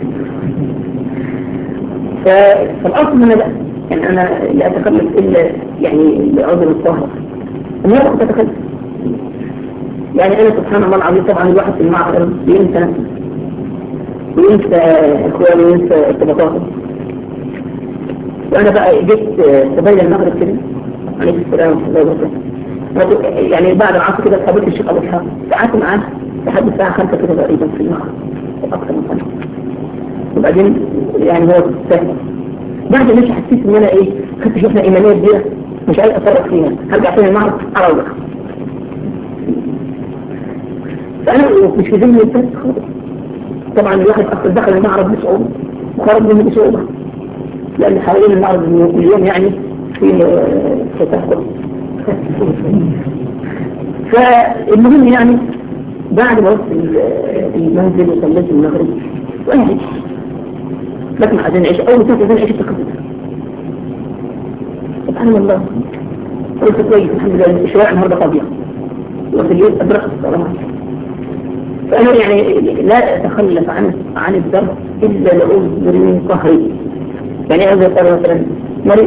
فالأصل من ده يعني أنا لا أتخلف إلا يعني لعذر الطهر، أنا لا أتخلف. يعني أنا سبحان الله العظيم طبعا الواحد في المعرض بينسى نفسه وينسى إخوانه وينسى ارتباطاته. وأنا بقى جيت قبيل المغرب كده عليه السلام يعني بعد العصر كده قابلت الشيخ أبو إسحاق، قعدت معاه لحد الساعة خمسة كده تقريبا في المغرب أكثر من خمسة. وبعدين يعني هو سهل بعد ما حسيت إن أنا إيه خدت شوفنا إيمانية كبيرة مش عايز أتصرف فيها، هرجع تاني المغرب أروح. فأنا مش في ذهني البس خالص. طبعا الواحد أصلا دخل المعرض بصعوبة وخرج منه بصعوبة لأن حوالين المعرض اليوم يعني في تدخل. فالمهم يعني بعد ما وصلت المنزل وصليت المغرب وأنا عيش لكن عشان أعيش أول سنة عشان أعيش التقدم سبحان الله. قلت كويس الحمد لله الشوارع النهارده فاضية وفي الليل أدركت الصلاة. فأنا يعني لا أتخلف عن عن الدرس إلا لأذر قهري. يعني هذا ترى مثلا مريض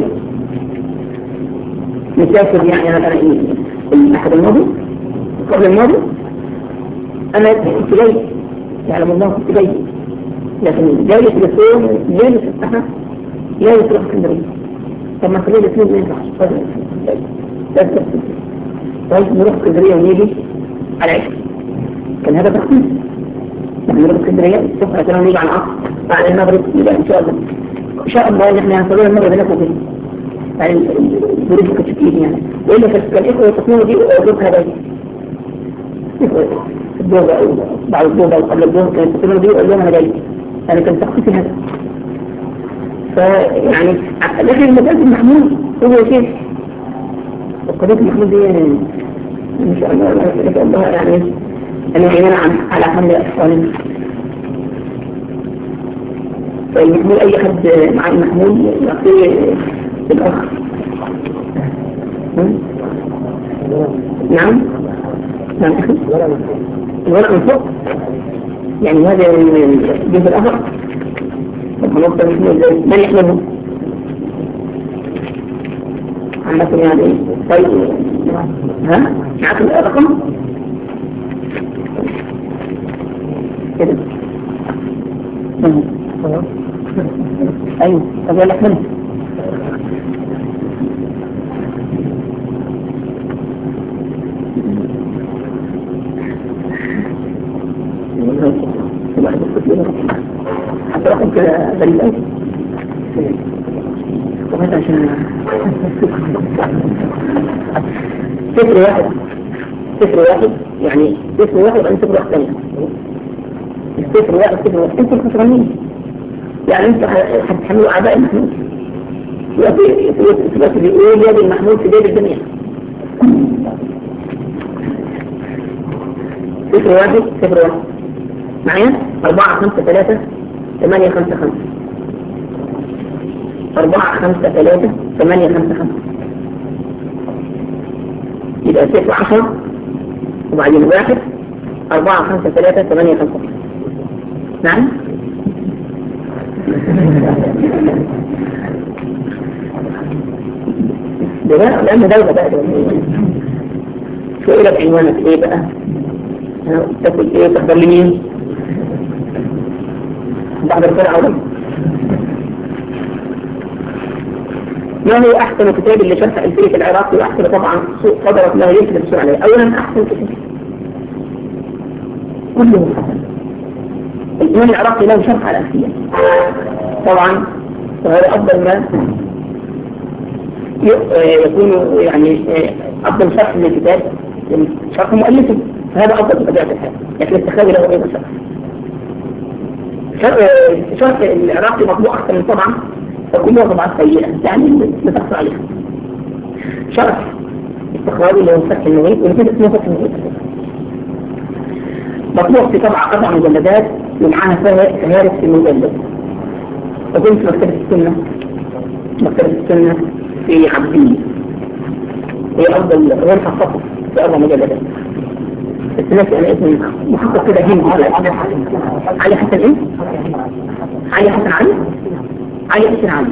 مسافر يعني أنا أنا الأحد الماضي قبل الماضي أنا كنت جاي يعلم الله كنت جاي لكن جاي تليفون ليلة الساعة لا يتروح اسكندرية. طب ما خلينا الاثنين ما ينفعش طيب نروح اسكندرية ونيجي على عشر كان هذا تخطيط. نحن نروح اسكندرية الصبح عشان نيجي على العصر بعد المغرب يبقى إن شاء الله إن شاء الله إن إحنا هنصلي المغرب هناك وكده يعني الظروف كانت كتير يعني وإلا كان إخوة يتصلوا دي وأجوبها باقي إخوة الدوبة أو بعد الدوبة أو قبل الدوبة كانت يتصلوا دي وأقول لهم أنا جاي يعني كان تخطيط هذا. فيعني لكن المسألة المحمول هو شيء القضية المحمول دي إن شاء الله إن شاء الله يعني أن يعيننا على حمل أطفالنا. فالمحمول أي حد مع المحمول يعطيه الأخ. نعم نعم أخي الورق من فوق يعني هذا الجزء الأخر. طب هنوصل المحمول ازاي؟ من يحمله؟ عندكم يعني طيب ها؟ معكم الرقم؟ كده ايوه طب يلا احمله. حتى رقم كده غريب قوي وهذا عشان صفر واحد صفر واحد يعني صفر واحد وبعدين صفر واحد ثانية صفر واحد صفر واحد انتوا الخسرانين يعني انتوا هتحملوا اعداء المحمول يبقى بيقول يد المحمول في يد الجميع. صفر واحد صفر واحد معايا أربعة خمسة ثلاثة ثمانية خمسة خمسة أربعة خمسة ثلاثة ثمانية خمسة خمسة يبقى صفر عشرة وبعدين واحد أربعة خمسة ثلاثة ثمانية خمسة. نعم ده بقى لأن دولة بقى سؤالك عنوانك ايه بقى تاكل ايه تحضر لمين تحضر فرع أولا. ما هو أحسن كتاب اللي شرح الفيلك العراقي وأحسن طبعا قدرت له يمكن السؤال عليه. أولا أحسن كتاب كله حسن الإمام العراقي له شرح على الألفية طبعا وهذا أفضل ما يكون يعني أفضل شرح للكتاب شرح مؤلفه فهذا أفضل بطبيعة الحال لكن التخاذ له أيضا شرح شرح العراقي مطبوع أكثر من طبعا فكلها طبعا سيئة يعني نتقص عليها. شرح التخاذ له فتح المغيب ولكن اسمه فتح المغيب مطبوع في طبعا أربع مجلدات ومعها فهارس في المجلد. وكنت في مكتبة السنة مكتبة السنة في عبدية هي أفضل غير حققة في أربع مجلدات الناس يعني اسم محقق كده هندي علي حسن ايه؟ علي حسن علي علي حسن علي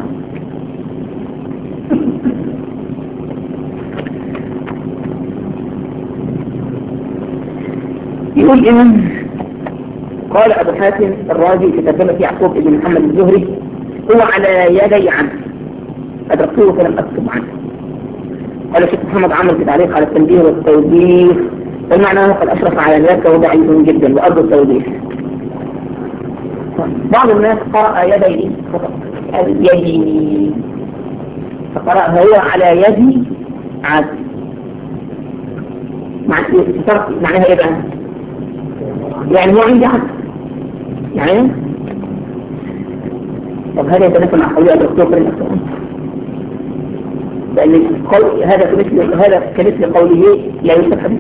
يقول إمام قال أبو حاتم الرازي في ترجمة يعقوب بن محمد الزهري هو على يدي عبد أدركته فلم أكتب عنه. قال الشيخ محمد عمر في تعليق على التنبيه والتوضيح والمعنى قد أشرف على ذلك وضعيف جدا وأرجو التوضيح. بعض الناس قرأ يدي يدي فقرأ هو على يدي عبد معناها ايه بقى؟ يعني هو عندي عبد يعني طب هذا يتناسب مع قولي الدكتور في الأسئلة لأن هذا كمثل هذا كمثل قوله لا يوسف حديث.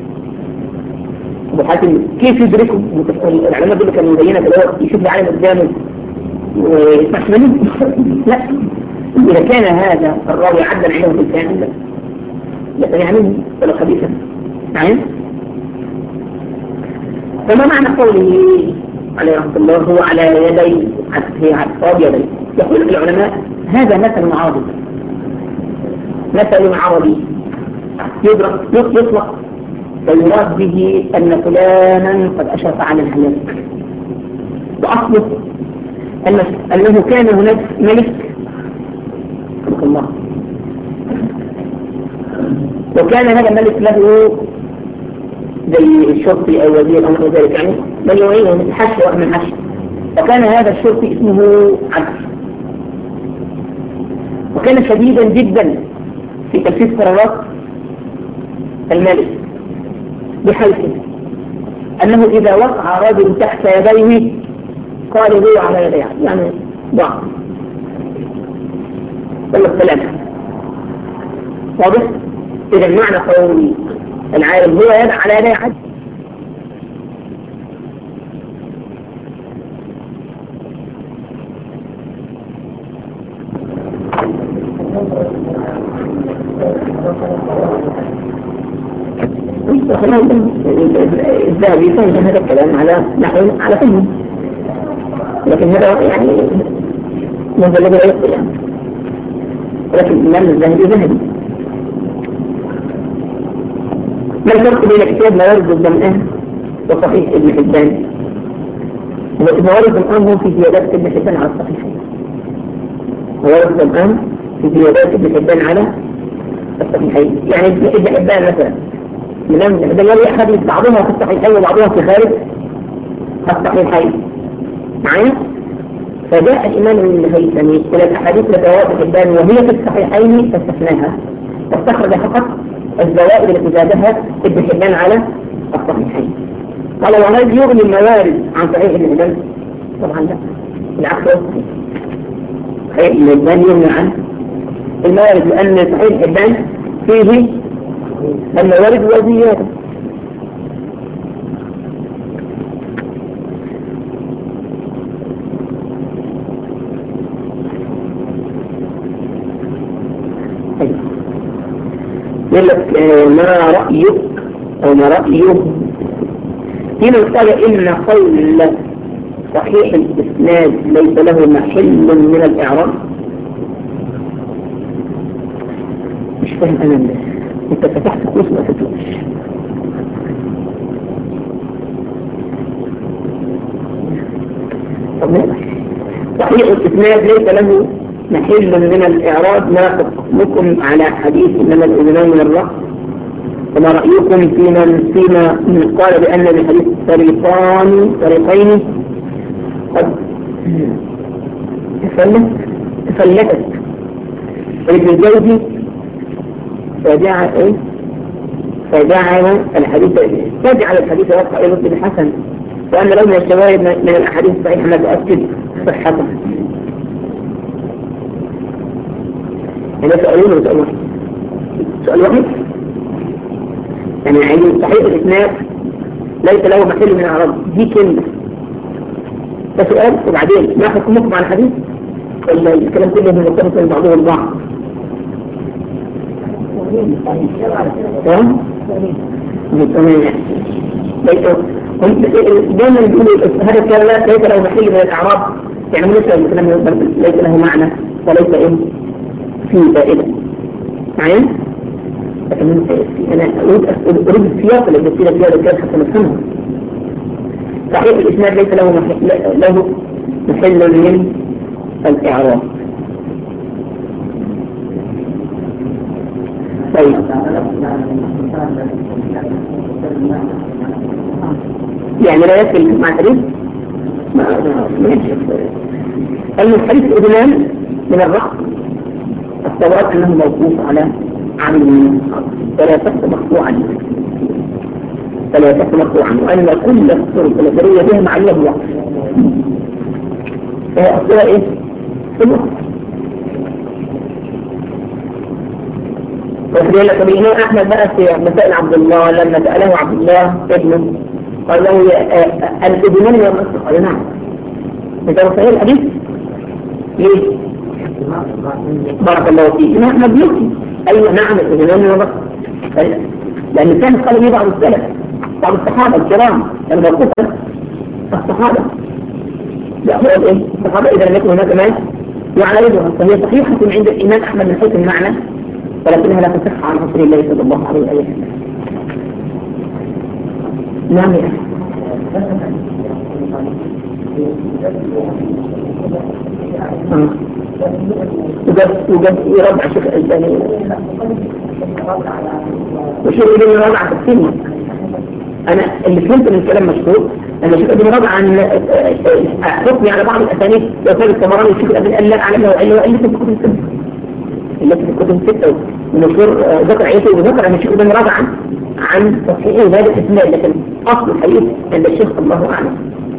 أبو حاتم كيف يدركه؟ العلماء دول كانوا يبينك اللي هو يشوف العالم قدامه ويسمح منه لا إذا كان هذا الراوي عبدا عنده بالكامل لا يتنعني ولا خبيثا نعم. فما معنى قوله عليه رحمة الله هو على يدي هي عصاب يدي؟ يقول العلماء هذا مثل عربي مثل عربي يدرك يطلق فيراد به أن فلانا قد أشرف على الهلاك وأصله أن أنه كان هناك ملك رحمه الله وكان هذا الملك له زي الشرطي أو وزير أو غير ذلك يعني بل يعينه من حشو من حشو وكان هذا الشرطي اسمه عبد وكان شديدا جدا في تنفيذ قرارات الملك بحيث أنه إذا وقع رجل تحت يديه قال له على يديه يعني ضعف ولا السلام واضح؟ إذا معنى قول العالم هو يدع على يديه عبد الذهبي يفهم هذا الكلام على نحو على فهم لكن هذا يعني من الذي لا يقبل يعني ولكن الإمام الذهبي ذهبي. ما الفرق بين كتاب موارد الظمآن وصحيح ابن حبان؟ موارد الظمآن هو في زيادات ابن حبان على الصحيحين. موارد الظمآن في زيادات ابن حبان على الصحيحين يعني ابن حبان مثلا من ابن يروي أحاديث بعضها في الصحيحين وبعضها في خارج الصحيحين معايا؟ فجاء الإمام الهيثمي إلى الأحاديث التي رواه ابن حبان وهي في الصحيحين فاستثناها واستخرج فقط الزوائد التي زادها ابن حبان على الصحيحين. قال وهل يغني الموارد عن صحيح ابن حبان؟ طبعا لا بالعكس صحيح ابن حبان يغني عن الموارد لأن صحيح حبان فيه الموارد وزيادة. يقول لك ما رأيك أو ما رأيه هنا قال إن قول صحيح الإسناد ليس له محل من الإعراب. مش فاهم أنا منه أنت فتحت قوس ما فتوش طب صحيح الإسناد ليس له محل من الإعراب ما حكمكم على حديث إنما الأذنان من الرأس وما رأيكم في من فيما من قال بأن الحديث طريقان طريقين قد تفلت تفلتت ابن الجوزي فجعل ايه فجعل الحديث فجعل الحديث وقع يرد الحسن وأن لو من الشواهد من الأحاديث الصحيحة ما تؤكد صحته. هذا سؤالين ولا سؤال واحد؟ سؤال واحد يعني عايزين صحيح الإسناد ليس له محل من الإعراب دي كلمة ده سؤال وبعدين ما حكمكم على الحديث ولا الكلام كله من مرتبط من بعضهم البعض؟ تمام؟ تمام دائما يقولوا هذا الكلام ليس له محل من الأعراب، يعني ليس له معنى وليس إيه فيه فائدة معين. لكن أنا أريد السياق الذي يصير فيها الكلام حتى نفهمه. صحيح الإسناد ليس له محل, له محل من الإعراب. طيب يعني لا يكفي مع الحديث الحديث الإذنان من الرقم الصواب أنه موقوف على عامل فلا يصح مقطوعا فلا يصح مقطوعا وأن كل الطرق الذرية بها معلومة بالوقت فهي أصلها إيه؟ الوقت. وفي لك الإمام أحمد بقى في مسائل عبد الله لما سأله عبد الله ابنه قال له الإذنان يا مصر قال نعم. أنت صحيح الحديث؟ ليه؟ بارك الله فيك. الإمام أحمد يفتي أيوة نعم الإذنان يا مصر لأن كان قال لي بعض السلف بعض الصحابة الكرام لما يقول الصحابة يأخذ إيه؟ الصحابة إذا لم يكن هناك ما يعارضها فهي صحيحة عند الإمام أحمد من حيث المعنى ولكنها لا تصح عن رسول الله صلى الله عليه وسلم. نعم يا أخي. وجد يربع شيخ الألباني وشيخ ابن رابع في السنة. أنا اللي فهمت من الكلام مشهور أن شيخ ابن رابع عن حكمي على بعض الأسانيد يقول الطبراني الشيخ ابن قال لا أعلم له علة وإلا في الكتب الستة إلا في الكتب الستة ومشهور ذكر عيسى وذكر أن الشيخ ابن رابع عن عن تصحيح هذا الإسناد لكن أصل الحديث عند الشيخ الله أعلم.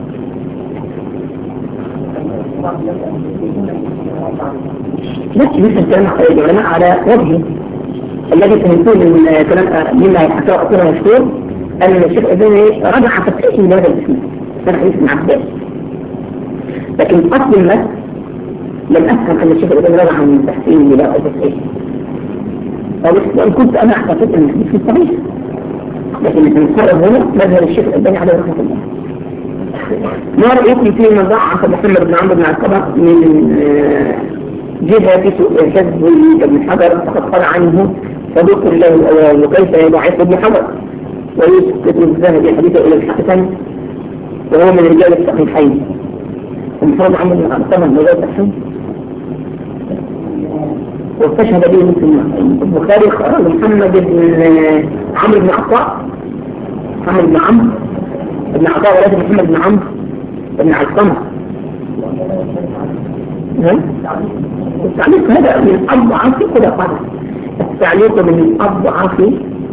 نفس مثل كلام العلماء على وجهه الذي فهمتوه من كلام مما حكى أصلا مشهور أن الشيخ ابن رجع عن تصحيح من هذا الاسم هذا حديث ابن عباس لكن أصل المس لم أفهم أن الشيخ ابن رجع عن تحسين لا أو تصحيح وإن كنت أنا أعتقد أن الحديث صحيح لكن المقرر هنا مذهب الشيخ ابن عليه رحمة الله. ما رأيكم فيه من ضعف محمد بن عمرو بن عقبة من جهة كذب ابن حجر فقد قال عنه صدوق الله الأوان وكيف يضعف ابن حجر ويسكت الذهبي حديثه إلى الحسن وهو من رجال الصحيحين. ومحمد عمرو بن عقبة من رجال الصحيحين واستشهد به مسلم البخاري قال محمد بن عمرو بن عطاء محمد بن عمرو بن عطاء ولكن محمد بن عمرو بن علقمة. التعليق هذا من أضعف كده قال التعليق من أضعف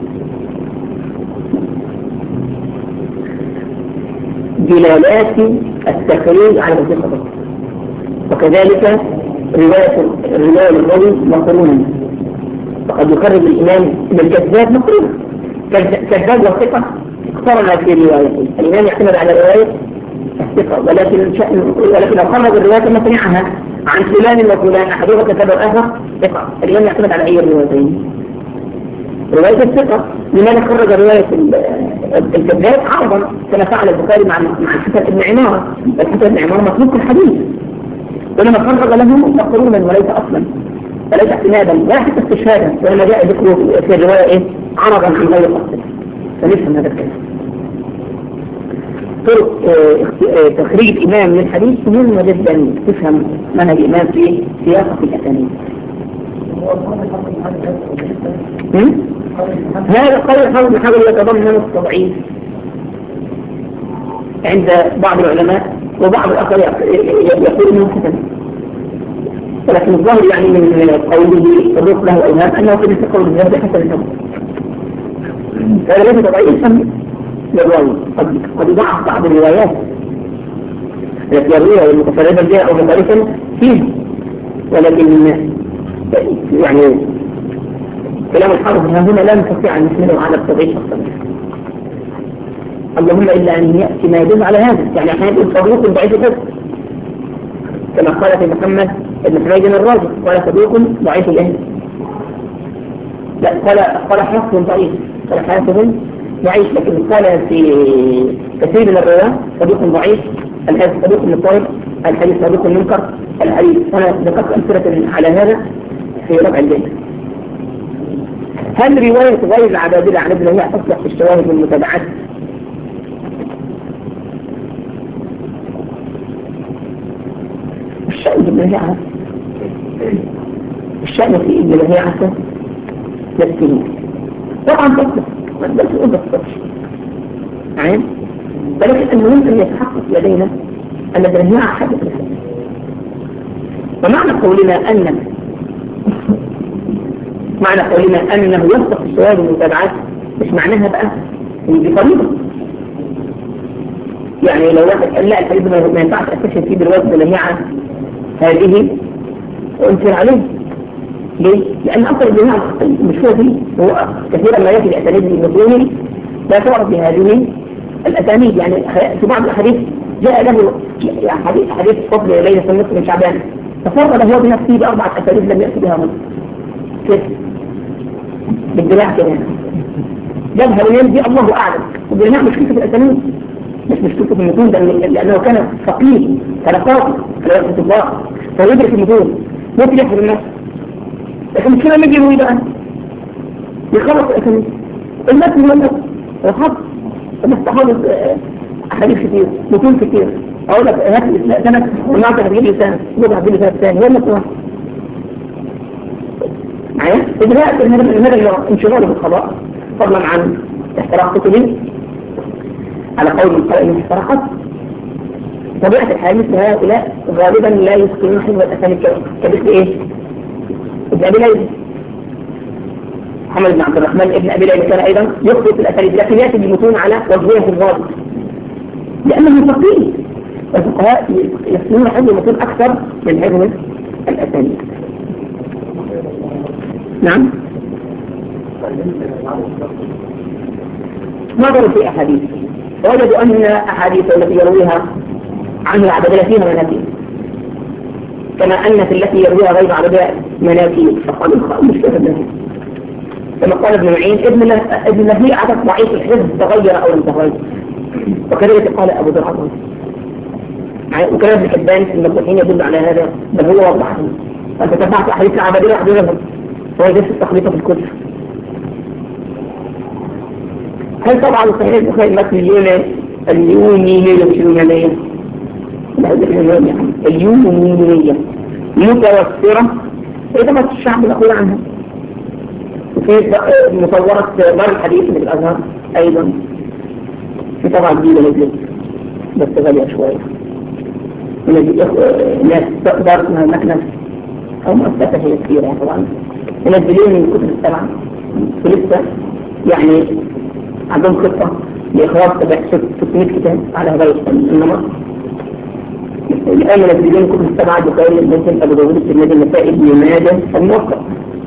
دلالات التخريج على الثقة وكذلك رواية الرواية الراوي مقرونا فقد يخرج الإمام من الكذاب مقرونا كذاب والثقة اقترن في روايته الإمام يعتمد على رواية الثقة ولكن ولكن لو خرج الرواية ما سمعها عن فلان وفلان أحدهما كذاب والآخر ثقة الإمام يعتمد على أي الروايتين. رواية الثقة لماذا خرج رواية الكذاب عرضا كما فعل البخاري مع مع الحسن بن عمارة الحسن بن عمارة مطلوب في الحديث ولما خرج له مقرونا وليس أصلا وليس اعتمادا ولا حتى استشهادا ولما جاء ذكره في الرواية إيه عرضا عن غير قصد فنفهم هذا الكلام. طرق تخريج الإمام من الحديث مهمة جدا تفهم منهج الإمام في سياقة الأسانيد. هذا قول الحافظ بن حجر يتضمن التضعيف عند بعض العلماء وبعض الآخر يقول انه حسن ولكن الظاهر يعني من قوله الرق له أوهام أنه قد يستقر بالذهب حسن الحكم هذا ليس تضعيفا للراوي قد قد يضعف بعض الروايات التي يرويها المتفردا بها أو مدرسا فيه ولكن يعني كلام الحافظ هنا لا نستطيع أن نحمله على التضعيف الصريح اللهم إلا أن يأتي ما يدل على هذا يعني احنا نقول صدوق ضعيف الحفظ كما قال في محمد بن حميد الرازي قال صدوق ضعيف الأهل لا قال قال حفظ ضعيف قال حافظ ضعيف، لكن قال في كثير من الروايات صدوق ضعيف، الحديث صدوق مضطرب، الحديث صدوق منكر، الحديث. أنا ذكرت أمثلة على هذا في ربع الجيد. هل رواية غير العبادلة عن ابن لهيعة تصلح في الشواهد والمتابعات؟ الشأن في ابن لهيعة الشأن في ابن لهيعة يسكنه طبعا تصلح، ما تقدرش تقول تصلح يعني، ولكن المهم أن يتحقق لدينا أن ابن لهيعة حدث الإسلام. ومعنى قولنا أن معنى قولنا أنه يصدق في الشواهد والمتابعات مش معناها بقى إن دي فريضة. يعني لو واحد قال لا الحديث ما ينفعش أستشهد فيه بالوزن لهيعة هذه انكر عليه. ليه؟ لأن أصل الجماعة مش هو دي، هو كثيرا ما يأتي الأسانيد المسلمين لا تعرف بهذه الأسانيد. يعني في بعض الحديث جاء له حديث حديث فضل ليلة النصف من شعبان تفضل هو بنفسه بأربعة أسانيد لم يأتي بها من كيف؟ بالدراع كده جابها منين دي الله أعلم. والدراع مش كتب الأسانيد، مش مش كتب المتون، لأنه كان فقيه، كان قاضي على رحمة الله، فيدرك المتون ممكن يحفظ الناس. لكن مش كده نجي نقول بقى يخلص الأسانيد الناس مهمة وحط مستحاضر أحاديث كتير متون كتير. أقول لك هات سنة والنهارده هتجيب لي سنة وضع هتجيب لي سنة ثاني هو الناس معايا. إذن هذا انشغاله بالقضاء فضلا عن احتراق كتبه على قول القائل من احتراقات. طبيعة الحال مثل هؤلاء غالبا لا يسكنون حفظ الأسانيد كمثل إيه؟ ابن أبي ليلى محمد بن عبد الرحمن ابن أبي ليلى كان أيضا يخطئ في الأسانيد، لكن يأتي بالمتون على وجهه في الغالب لأنه فقيه. الفقهاء يسكنون حفظ المتون أكثر من حفظ الأسانيد. نعم. نظروا في أحاديث وجدوا أن أحاديث التي يرويها عنه العبادلة فيها مناكير، كما أن في التي يرويها غير عبادلة مناكير، فقالوا الخاء مش كتب له. كما قال ابن معين ابن ابن لهيعة ضعيف الحفظ تغير أو لم تغير، وكذلك قال أبو ذر عطوة. وكلام ابن حبان في المصلحين يدل على هذا، بل هو وضعه. أنت تبعت أحاديث العبادلة أحضرهم وهي جلسة التخليطة في الكتب. هل طبعا صحيح البخاري مثل اليوم اليومينية مش اليومانية؟ اليومينية متوفرة إذا ما الشعب الأخير عنها. في مصورة دار الحديث من الأزهر أيضا في طبعا جديدة نزلت بس غالية شوية. ناس دار اسمها مكنس أو مؤسسة هي كثيرة طبعا ينزلون من الكتب السبعة ولسه يعني عندهم خطة لإخراج تبع ستمائة كتاب على هذا النمط. الآن ينزلون الكتب السبعة بخاري مسلم أبو داوود الترمذي النسائي ابن ماجه الموقع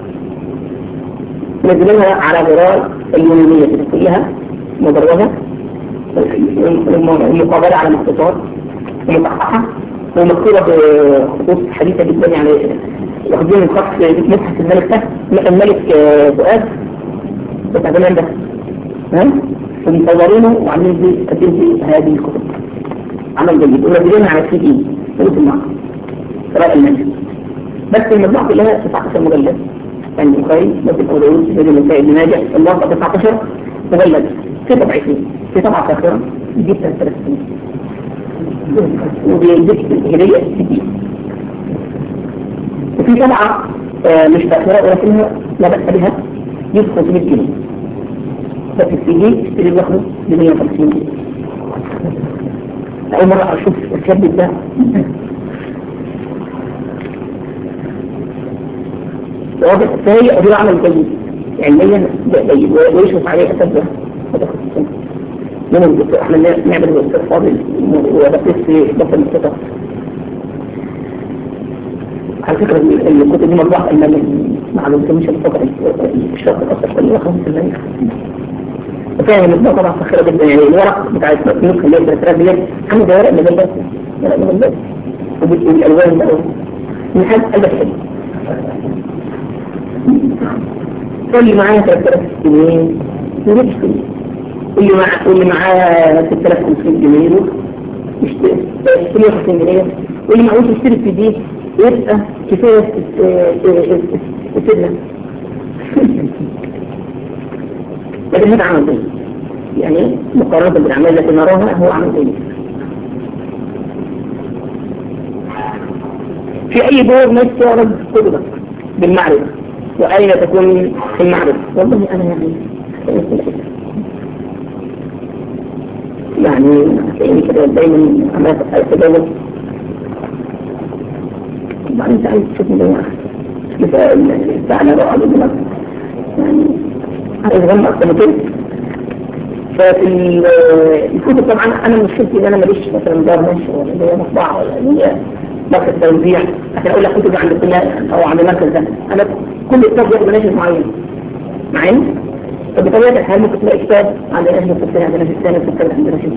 ينزلونها على غرار اليومية كلها مدرجة المقابلة على مخطوطات ومصححة ومكتوبة بخطوط حديثة جدا. يعني ياخدون الخط مصحف الملك ده الملك فؤاد بتاع زمان ده ها ومصورينه وعاملين دي قديم في هذه الكتب عمل جيد ونزلونها على السي دي ثلث المعرض قراءة المنزل. بس المجموعة كلها تسعة عشر مجلد، يعني البخاري مسلم أبو داوود الترمذي النسائي ابن ماجه الموقع تسعة عشر مجلد في طبعتين في طبعة فاخرة جدا ثلاث سنين وبيديك هدية سي. وفي طبعة آه مش فاخرة ولكنها لا بأس بها يدخل خمسمائة جنيه بس السي دي اشتري الوحده ب مئة وخمسين جنيه. أول مرة أشوف الكبد ده واضح. فهي أدور عمل جيد علميا جيد ويشرف عليه أسد من الدكتور احنا نعمل الدكتور فاضل وبقيت في دكتور المستشفى. على فكرة الكتب دي مطبوعة ألمانيا مع الكميشن الفقري الشرق الأوسط كلها خمسة في المية. وفيها المطبوعة طبعا فخيرة جدا. يعني الورق بتاع النسخة اللي هي ثلاثة آلاف ريال حمد ورق مجلات ورق مجلات وبالألوان بقى من حاجة قلبة حلوة. قول لي معايا ثلاثة آلاف جنيه وريش كله اللي معاه واللي معاه ستة آلاف وخمسمية جنيه يشتري ستمية وخمسين جنيه، واللي معهوش يشتري في دي يبقى كفاية تسيبنا. لكن هذا عمل ضيق، يعني مقارنة بالأعمال التي نراها هو عمل ضيق. في أي دور ما يستعرض قدرة بالمعرفة، وأين تكون المعرفة؟ والله أنا يعني يعني يعني كده دايما عملت أتداول. بعدين أنت عايز تشوفني دايما فأنا بقعد أقول يعني عايز غم أكتر من كده. ففي الكتب طبعا أنا مشكلتي إن أنا ماليش مثلا دار نشر ولا اللي هي مطبعة ولا اللي هي مركز توزيع عشان أقول لك كتب عند الفلان أو عند المركز ده. أنا كل كتاب ياخد نشر معين معين، فبطبيعة الحال ممكن تلاقي كتاب عند نشر في الثاني عند نشر الثاني في الثالث عند نشر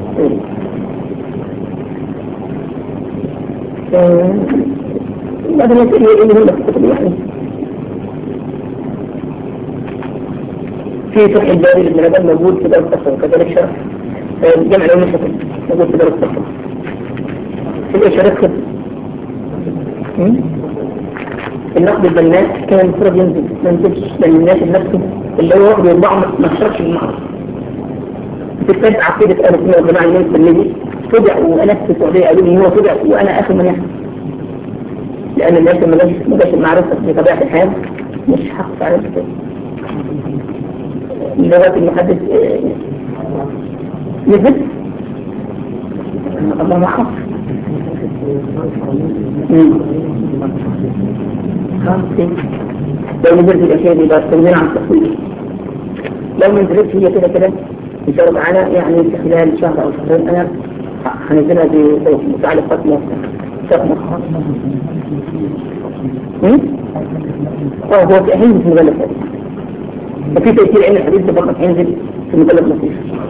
بعد ما تقول إيه اللي هم الكتب يعني في فتح الباري لابن رجب موجود في دار الصفر، وكذلك شرح جمع العلوم الشفر موجود في دار الصفر. في الإشارات خد النقد البناء كان مفروض ينزل ما ينزلش للناس نفسه اللي هو بيوضعه ما اشتركش بالمعرض. في كتاب عقيدة أهل السنة والجماعة الناس الترمذي طبع وأنا في السعودية قالوا لي هو طبع وأنا آخر من يحصل، لأن الناس ما جاش المعرفة بطبيعة الحال مش حق على الكتاب. لغاية المحدث نزل الله معه لو نزلت الأشياء دي بس تنزل عن التصوير، لو ما نزلتش هي كده كده إن شاء الله معنا يعني في خلال شهر أو شهرين أنا هنزلها بمتعلقات موثقة. اه هو في أهين في مجلد هذا وفي تأثير علم الحديث ده فقط هينزل في مجلد لطيف.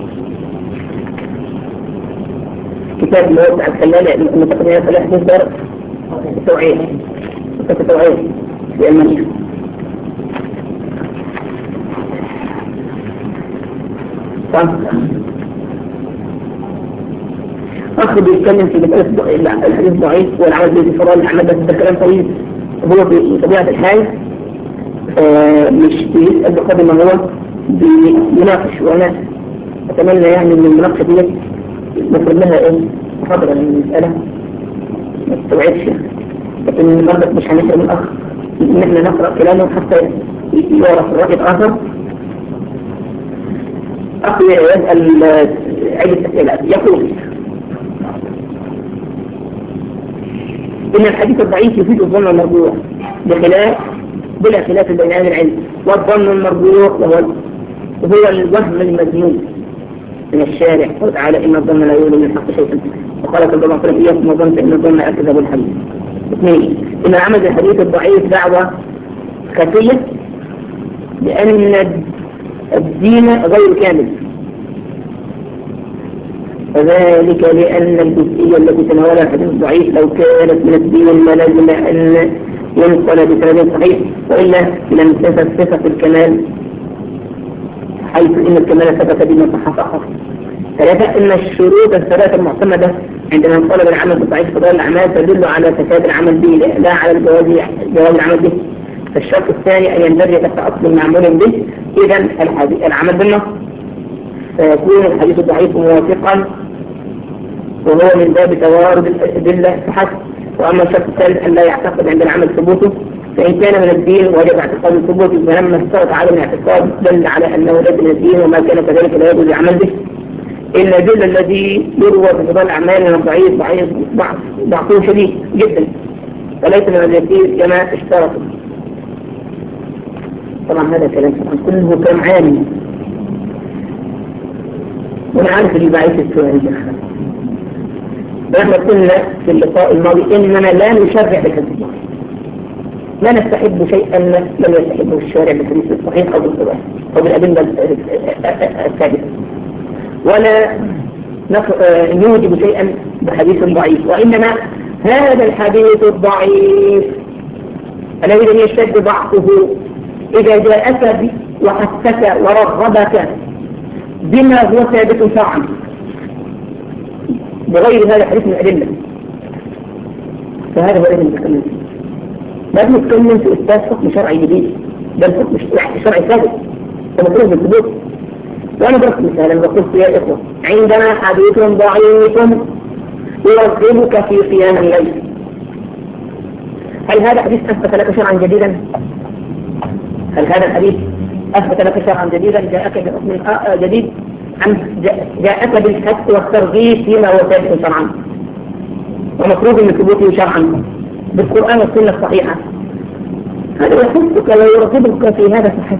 كتاب اللي هو بتاع الخلالة المتقدمة ثلاث مصدر التوعية كتاب التوعية في ألمانيا. أخذ يتكلم في مسألة الحديث ضعيف والعمل بالإفراد العمل ده كلام طويل. هو بطبيعة الحال آه مش بيسأل بقدر ما هو بيناقش، وأنا أتمنى يعني من المناقشة دي نفرد لها إيه محاضرة للمسألة ما تستوعبش، لكن برضك مش هنحرم الأخ إن إحنا نقرأ كلامه حتى يعرف الرأي الآخر. أخي يسأل عدة أسئلة يقول إن الحديث الضعيف يفيد الظن المرجوح بخلاف بلا خلاف بين أهل العلم، والظن المرجوح وهو هو الوهم المذموم من الشارع قال تعالى إن الظن لا يولي من الحق شيئا، وقال صلى الله عليه وسلم إياكم الظن فإن الظن أكذب الحديث. اثنين إن عمل الحديث الضعيف دعوة خفية لأن الدين غير كامل، وذلك لأن الجزئية التي تناولها الحديث الضعيف لو كانت من الدين لازم أن ينقل بسند صحيح، وإلا لم تثبت صفة الكمال حيث إن الكمال ثبت بما صح فقط. ثلاثة إن الشروط الثلاثة المعتمدة عندما نطلب العمل بالضعيف فضائل الأعمال تدل على فساد العمل به لا على الجواز جواز العمل به. فالشرط الثاني أن يندرج تحت أصل معمول به، إذا العمل بالنص فيكون الحديث الضعيف موافقا وهو من باب توارد الأدلة فحسب. وأما الشرط الثالث أن لا يعتقد عند العمل ثبوته، فإن كان من الدين وجب اعتقاد الثبوت، فلما اشترط عدم الاعتقاد دل على أنه ليس من الدين، وما كان كذلك لا يجوز العمل به. إن الجل الذي يروى في فضائل الأعمال من الضعيف ضعيف ضعف ضعفه شديد جدا وليس من اليسير كما اشترط. طبعا هذا كلام كله كلام عالي، وانا عارف اللي بعيش السؤال ده. نحن قلنا في اللقاء الماضي اننا لا نشرع بالحديث، لا نستحب شيئا لم يستحبه الشارع بالحديث الصحيح او بالصحيح او بالادله الثابته، ولا نوجب شيئا بحديث ضعيف، وانما هذا الحديث الضعيف الذي يشتد ضعفه إذا جاءك وحثك ورغبك بما هو ثابت شرعا بغير هذا الحديث من الأدلة، فهذا هو الذي نتكلم فيه. لا نتكلم في إثبات حكم شرعي جديد، بل حكم شرعي ثابت ومفروض بالثبوت. وأنا ضربت مثالا وقلت يا إخوة عندنا حديث ضعيف يرغبك في قيام الليل، هل هذا الحديث أثبت لك شرعا جديدا؟ هل هذا الحديث أثبت لك شرعا جديدا جاءك بحكم جديد أم جاءك بالحث والترغيب فيما هو ثابت شرعا ومفروض من ثبوته شرعا بالقرآن والسنة الصحيحة؟ هذا يحثك ويرغبك في هذا الحث،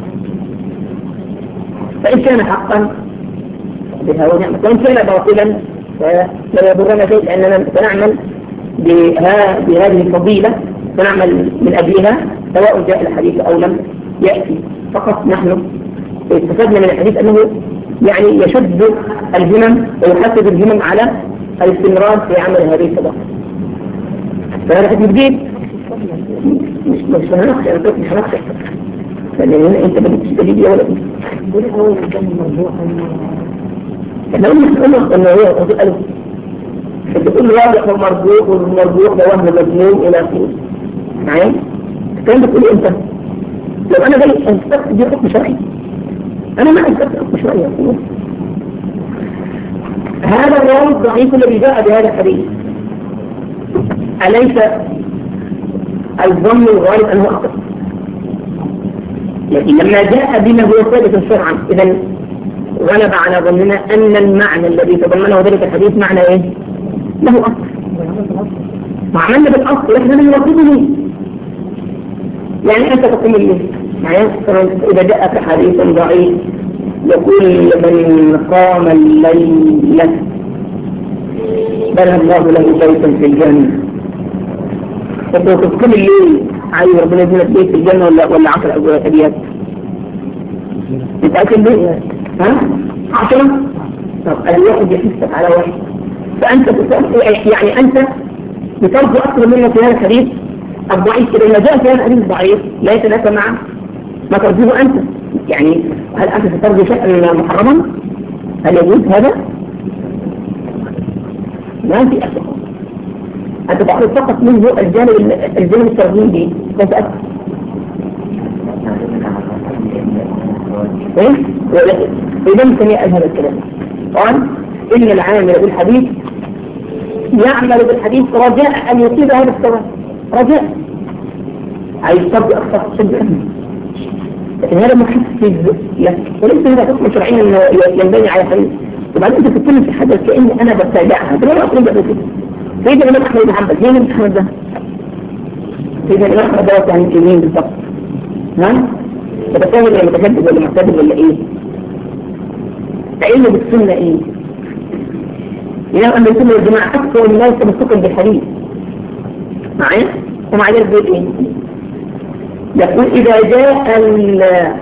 فإن كان حقا بها ونعمة، وإن كان باطلا فلا يضرنا شيء، لأننا سنعمل بهذه الفضيلة، سنعمل من أجلها سواء جاء الحديث أو لم يأتي. فقط نحن استفدنا من الحديث أنه يعني يشد الهمم ويحفز الهمم على الاستمرار في عمل هذه الصدقة. فهذا حديث جديد مش مش هنخشى مش هنخشى لأن أنت ما بتستجيب يا ولد. احنا قلنا أنه هو تسأله تقول واضح ومرجوح والمرجوح ده وهم مجنون إلى آخره معايا. الكلام ده تقولي أنت لو أنا جاي أنستقص دي حكم شرعي، أنا ما أنستقص حكم شرعي. هذا الراوي الضعيف الذي جاء بهذا الحديث أليس الظن الغالب أنه أخطأ؟ لكن لما جاء بما هو ثابت شرعا إذا غلب على ظننا أن المعنى الذي تضمنه ذلك الحديث معنى إيه؟ له أصل، وعملنا بالأصل إحنا نرغبه. يعني أنت تقوم الليل إذا جاءك حديث ضعيف يقول من قام الليل بنى الله له بيتا في الجنة. فلو تقوم الليل عايز ربنا يبني لك بيت في الجنة ولا ولا عشر أبيات؟ أنت أكل بيت ها؟ عشرة؟ طب الواحد يحسك على واحد، فأنت يعني أنت بترجو أكثر منه في هذا الحديث الضعيف. إذا ما جاء في هذا الحديث الضعيف لا يتناسب مع ما ترجوه أنت. يعني هل أنت ترجو شيئا محرما؟ هل يجوز هذا؟ ما في أكثر. أنت تأخذ فقط منه الجانب الجانب الترغيب به بس أكثر. إيه؟ إذا ممكن يأل هذا الكلام. قال إن العامل بالحديث يعمل بالحديث رجاء أن يصيب هذا الثواب، رجاء عايز ترجو أكثر شد أهمه، لكن هذا محفز لك وليس هذا حكم شرعي ينبني على حديث. وبعدين أنت تتكلم في حاجة كأني أنا بتابعها تلاقي أصلا بقى كده. سيد الإمام أحمد بن حنبل مين الإمام أحمد ده؟ سيد الإمام أحمد ده يعني كمين بالضبط؟ ها؟ تتفاهم ولا متجدد ولا معتدل ولا إيه؟ علمه بالسنة إيه؟ إلى أن السنة والجماعة أكثر الناس تمسكا بالحديث معايا؟ ومع ذلك بيقول إيه؟ يقول إذا جاء ال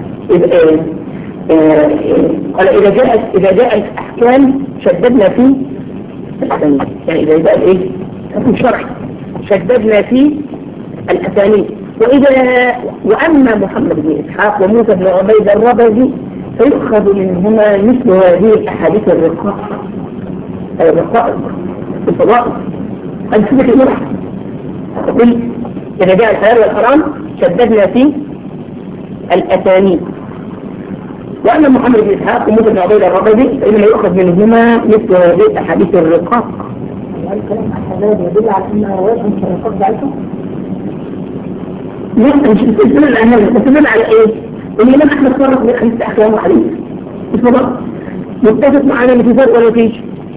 قال إذا جاء إذا جاء الأحكام شددنا فيه يعني إذا جاء الإيه؟ حكم شرعي شددنا فيه الأسانيد. وإذا وأما محمد بن إسحاق وموسى بن عبيد الربزي فيؤخذ منهما مثل هذه الأحاديث الرقاق أي الرقائق الفضائل أن تثبت الأمور. تقول إذا جاء الحلال والحرام شددنا فيه الأسانيد. وأما محمد بن إسحاق وموسى بن عبيد الربزي فإنما يؤخذ منهما مثل هذه الأحاديث الرقاق. هل كلام الحلال يدل على أن روايتهم في الرقاق ضعيفة؟ لا مش تدل على هذا، بس تدل على إيه؟ الإمام أحمد فرق بين حديث أحكام وحديث اسمه بقى متفق معنا إن في فرق ولا فيش؟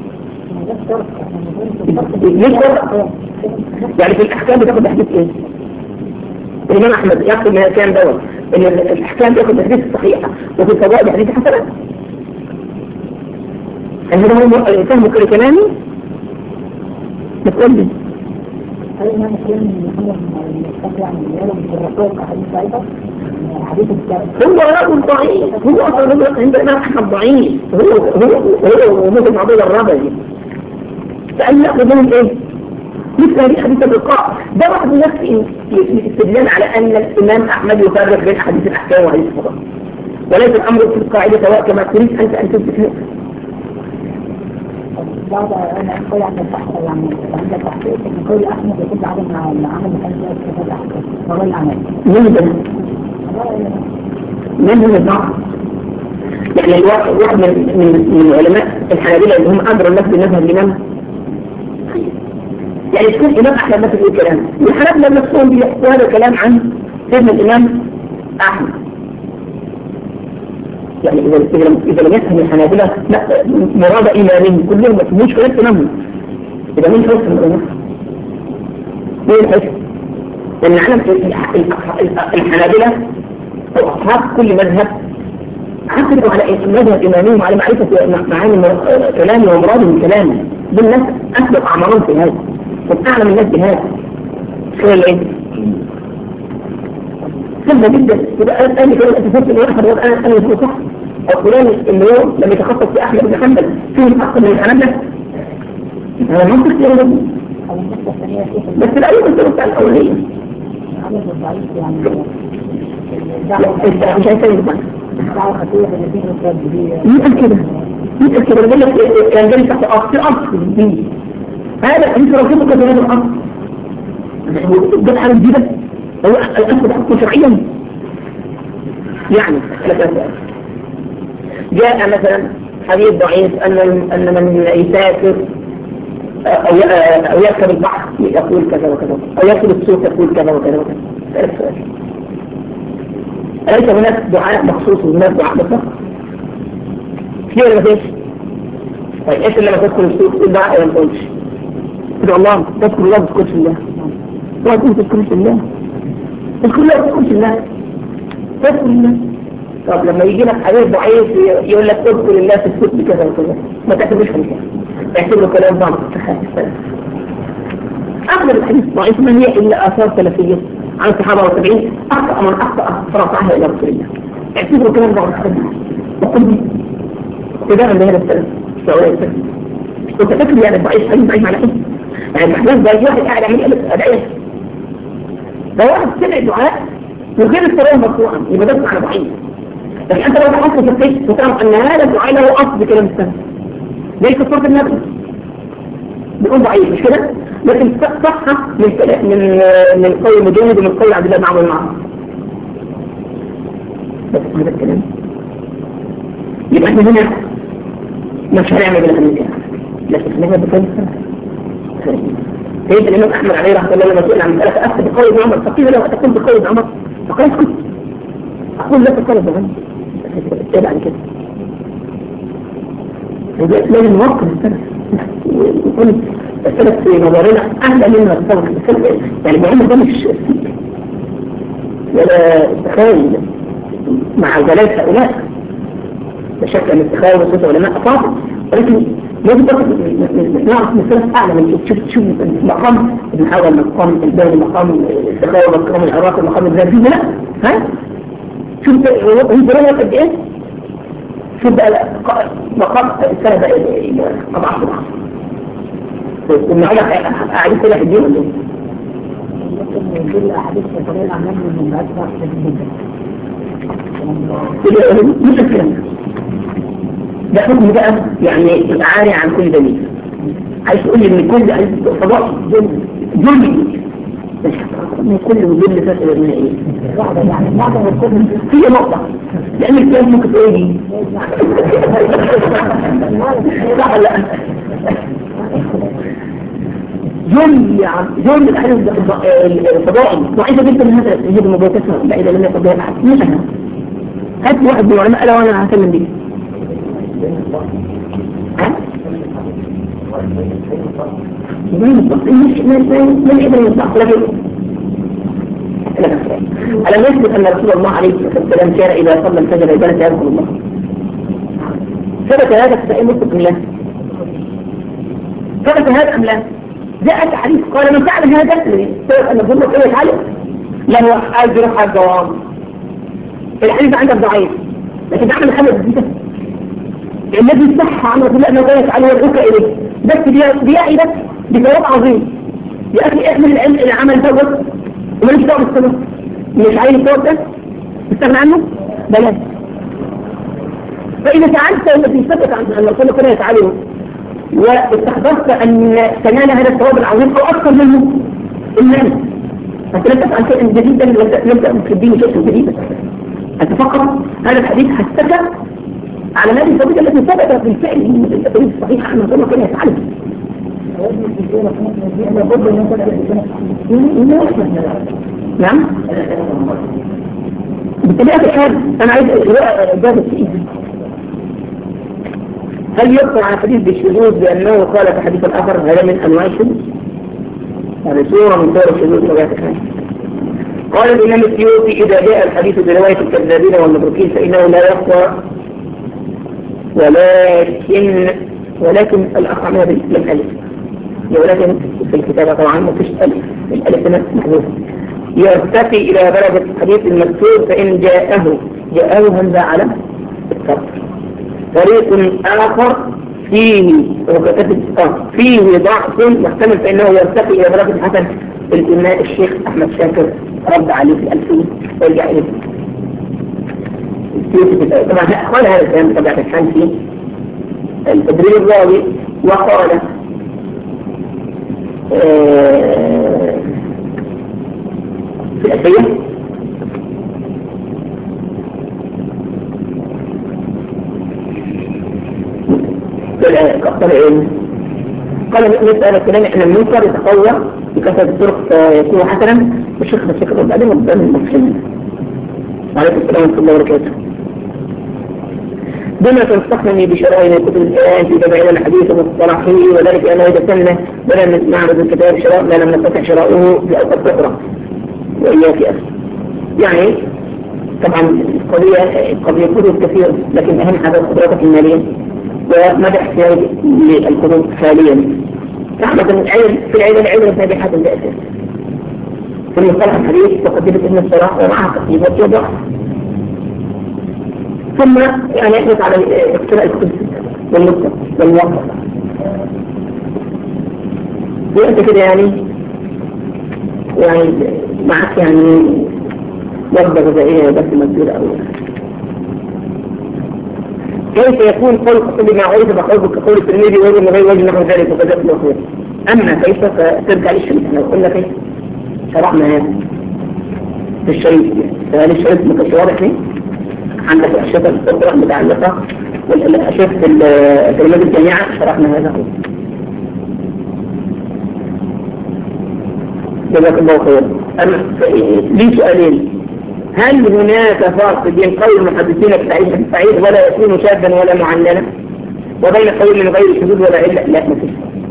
ليش فرق؟ يعني في الأحكام بتاخد حديث إيه؟ الإمام أحمد يأخذ من الكلام دوت إن الأحكام بياخد حديث صحيحة وفي الفضائل حديث حسنة. هذا هو فهم كل كلامي؟ بتقول لي هل الإمام مسلم محمد بن يعني يعلم في الرقاق حديث ضعيفة؟ حديث هو رجل ضعيف، هو أصلا عند الإمام أحمد ضعيف، هو هو هو وموسى بن عبيد الربزي. فقال يأخذ منهم إيه؟ مثل هذه حديث الرقاق. ده واحد من نفسه الاستدلال على أن الإمام أحمد يفرق بين حديث الأحكام وحديث الفضائل. وليس الأمر في القاعدة سواء كما تريد أنت أن تثبت هذا. بعد أنا أقول عن البحث يعني عند التحقيق من كل أحمد يكون عدم مع العمل اللي كان فيه كل أحمد هو العمل. من ده؟ من هو الضعف؟ يعني الواحد واحد من من من علماء الحنابلة اللي هم أدرى الناس بمذهب الإمام، يعني تكون إمام أحمد الناس في الكلام، والحنابلة نفسهم بيحكوا هذا الكلام عن سيدنا الإمام أحمد. يعني إذا إذا إذا لم يفهم الحنابلة مراد إمامين كلهم مش كلام إمامهم، إذا مين حيث الإمام؟ مين حيث؟ لأن علم الحنابلة أو أصحاب كل مذهب عقدوا على مذهب إمامهم على معرفة معاني كلامه ومراده من كلامه. بالناس أسبق أعمارهم في هذا وأعلم الناس بهذا. شو اللي سهلة جدا. يبقى قال لي كده أنت فهمت الواحد وأنا أنا أقول صح. أو فلان اللي هو لما يتخصص في أحمد بن حنبل فيه أكثر من الحنابلة. أنا منطق يعني بس الأول أنت بتاع الأولية. لا مش هيسوي بقى. مين كده؟ مين كده؟ بقول لك كان جاي تحت أصل أصل الدين. هذا أنت لو كنت كده هذا الأصل. ده حاجة جديدة. هو الأصل حكم شرعيا. يعني جاء مثلا حديث ضعيف أن أن من يسافر أو أو يركب البحر يقول كذا وكذا أو يركب السوق يقول كذا وكذا وكذا. أليس هناك دعاء مخصوص وهناك دعاء مطلق؟ ليه ولا ما فيش؟ طيب إيش اللي لما تذكر السوق تقول دعاء ولا ما تقولش؟ تدعو الله تذكر الله ما تذكرش الله. ما تقول تذكرش الله. تذكر الله ما تذكرش الله. تذكر الله. طب لما يجي لك حديث ضعيف يقول لك تذكر الله في السوق بكذا وكذا ما تعتبرش كذا. اعتبره كلام ضعف السلف. أغلب الحديث ضعيف ما هي إلا آثار سلفية عن الصحابة والتابعين أخطأ من أخطأ فرفعها إلى رسول الله. اعتبروا كلام ضعف السلف. وقل ابتداء بهذا السلف سواء السلف. وتفكر يعني ضعيف حديث ضعيف على إيه؟ يعني الحديث ضعيف واحد قاعد عمل ألف أدعية. ده واحد سمع دعاء وغير السلام مرفوعا يبقى ده على ضعيف. لكن أنت لو تحصل في الكيس وتعرف أن هذا الدعاء له أصل بكلام السلف. زي كفارة النبي بيقول ضعيف مش كده؟ لكن صحة من من من قول مجاهد ومن قول عبد الله بن عمرو بن العاص. بس هذا الكلام يبقى احنا هنا مش هنعمل بلا هنرجع لكن احنا بكلام سيد الإمام أحمد عليه رحمة الله لما سئل عن مسألة أخذ بقول ابن عمر فقيل له أتقول بقول ابن عمر فقال اسكت أقول لا تقول ابن عمر اتبع عن كده لازم نوقف السلف ونقول السلف في نظرنا أهلا مما السلف يعني ابن عمر ده مش ولا تخيل مع جلال هؤلاء بشكل ان التخيل وصوت علماء أفاضل ولكن لازم نعرف من السلف أعلى من شوف شوف مقام ابن حوال مقام الباني مقام التخيل مقام العراق مقام الزرزيز لا ها شوف هم جرينا قد ايه شوف بقى مقام السلف بقى أضعف العصر وابن عمر أعرف كده في الدين ولا ايه؟ ممكن كل أحاديث الطريقة العمال من بعد واحدة جدا. مش الكلام ده حكم بقى يعني عاري عن كل دليل. عايز تقول لي ان كل فضاء جل من كل مدل فاسد من ايه؟ واحدة يعني معظم الكتب هي نقطة لأن الكلام ممكن تقول لي صح لا جل جل الحديث الفضائي ضعيفة جدا من هذا هذه المبادئة لا إذا لم يقضيها الأحد مش أنا هات واحد من العلماء قال وأنا هكلم بيه ها؟ يبين الضغط من يبين الضغط لكن ألم يثبت أن رسول الله عليه الصلاة والسلام كان إذا صلى الفجر عبادة يذكر الله ثبت هذا في صحيح مسلم أم لا؟ ثبت هذا أم لا؟ جاءت حديث قال من فعل هذا سبب أن الظلم إيه يفعله لا هو عايز يروح على الجواب الحديث عندك ضعيف لكن تعمل حاجة جديدة الذي صح عن رسول الله أنه لا يفعله والعوك إليه بس بيعي بس بثواب عظيم يا أخي اعمل العلم إلى عمل ثواب وماليش دعوة بالثواب مش عايز الثواب ده استغنى عنه بلاش فإذا فعلت الذي ثبت عن أن الرسول كان يفعله واستحضرت أن تنال هذا الثواب العظيم أو أكثر منه إلا أنت لم تفعل شيئا جديدا، لم تأمن في الدين شيئا جديدا، أنت فقط هذا الحديث حثك على هذه الثوابت التي ثبت بالفعل من التقرير الصحيح أن الرسول كان يفعله. نعم بطبيعة الحال أنا عايز إجابة فيه. هل يذكر عن حديث بالشذوذ بأنه قال في حديث الآخر هذا من أنواع الشذوذ؟ هذه صورة من صور الشذوذ بطبيعة الحال. قال الإمام السيوطي إذا جاء الحديث برواية الكذابين والمتروكين فإنه لا يقوى، ولكن ولكن الأخ عملها بالألف، ولكن في الكتابة طبعا ما فيش ألف، الألف هنا محذوف. يرتقي إلى درجة الحديث المذكور فإن جاءه جاءه همزة على الكسر. طريق آخر فيه فيه ضعف محتمل فإنه يرتقي إلى درجة الحسن. الإمام الشيخ أحمد شاكر رد عليه في الألفين ويرجع إليه. طبعا قال هذا الكلام طبعا الحال في التدريب الراوي وقال آه في الأسئلة قال نسأل الكلام احنا المنكر يتطور بكثرة الطرق يكون حسنا والشيخ الشيخ بعدين قدام المسلمين. وعليكم السلام ورحمة الله وبركاته. بما تنصحني بشرائع كتب الآن في تبعين الحديث والصلاحي وذلك أنه يتسنى بلا من معرض الكتاب شراء ما لم نستطع شراؤه بأوقات أخرى وإياك أسف. يعني طبعا القضية قد يكون كثير لكن أهم حاجة قدراتك المالية ومدى احتياج للكتب حاليا. رحمة العلم في العلم العلم سابحة بأسف في المصطلح الحديث تقدمت ابن الصلاح ومعها تقديمات وضع ثم يعني يحدث على اقتراء الكتب والمصدر والموقف وانت كده يعني يعني معك يعني وجبة غذائية بس مجدورة أو كيف يكون قول قصدي مع عرض بقوله كقول الترمذي وجه من غير وجه نحو ذلك وكذلك الأخير. أما كيف فترجع للشريط احنا قلنا كيف شرحنا هذا في الشريط فهذا الشريط مكش واضح ليه عندك الأشياء الأخرى المتعلقة والأشياء في الكلمات الجامعة شرحنا هذا. جزاك الله خير. لي سؤالين. هل هناك فرق بين قول المحدثين في الصحيح ولا يكون شاذا ولا معللا وبين قول من غير شذوذ ولا علة؟ لا ما فيش.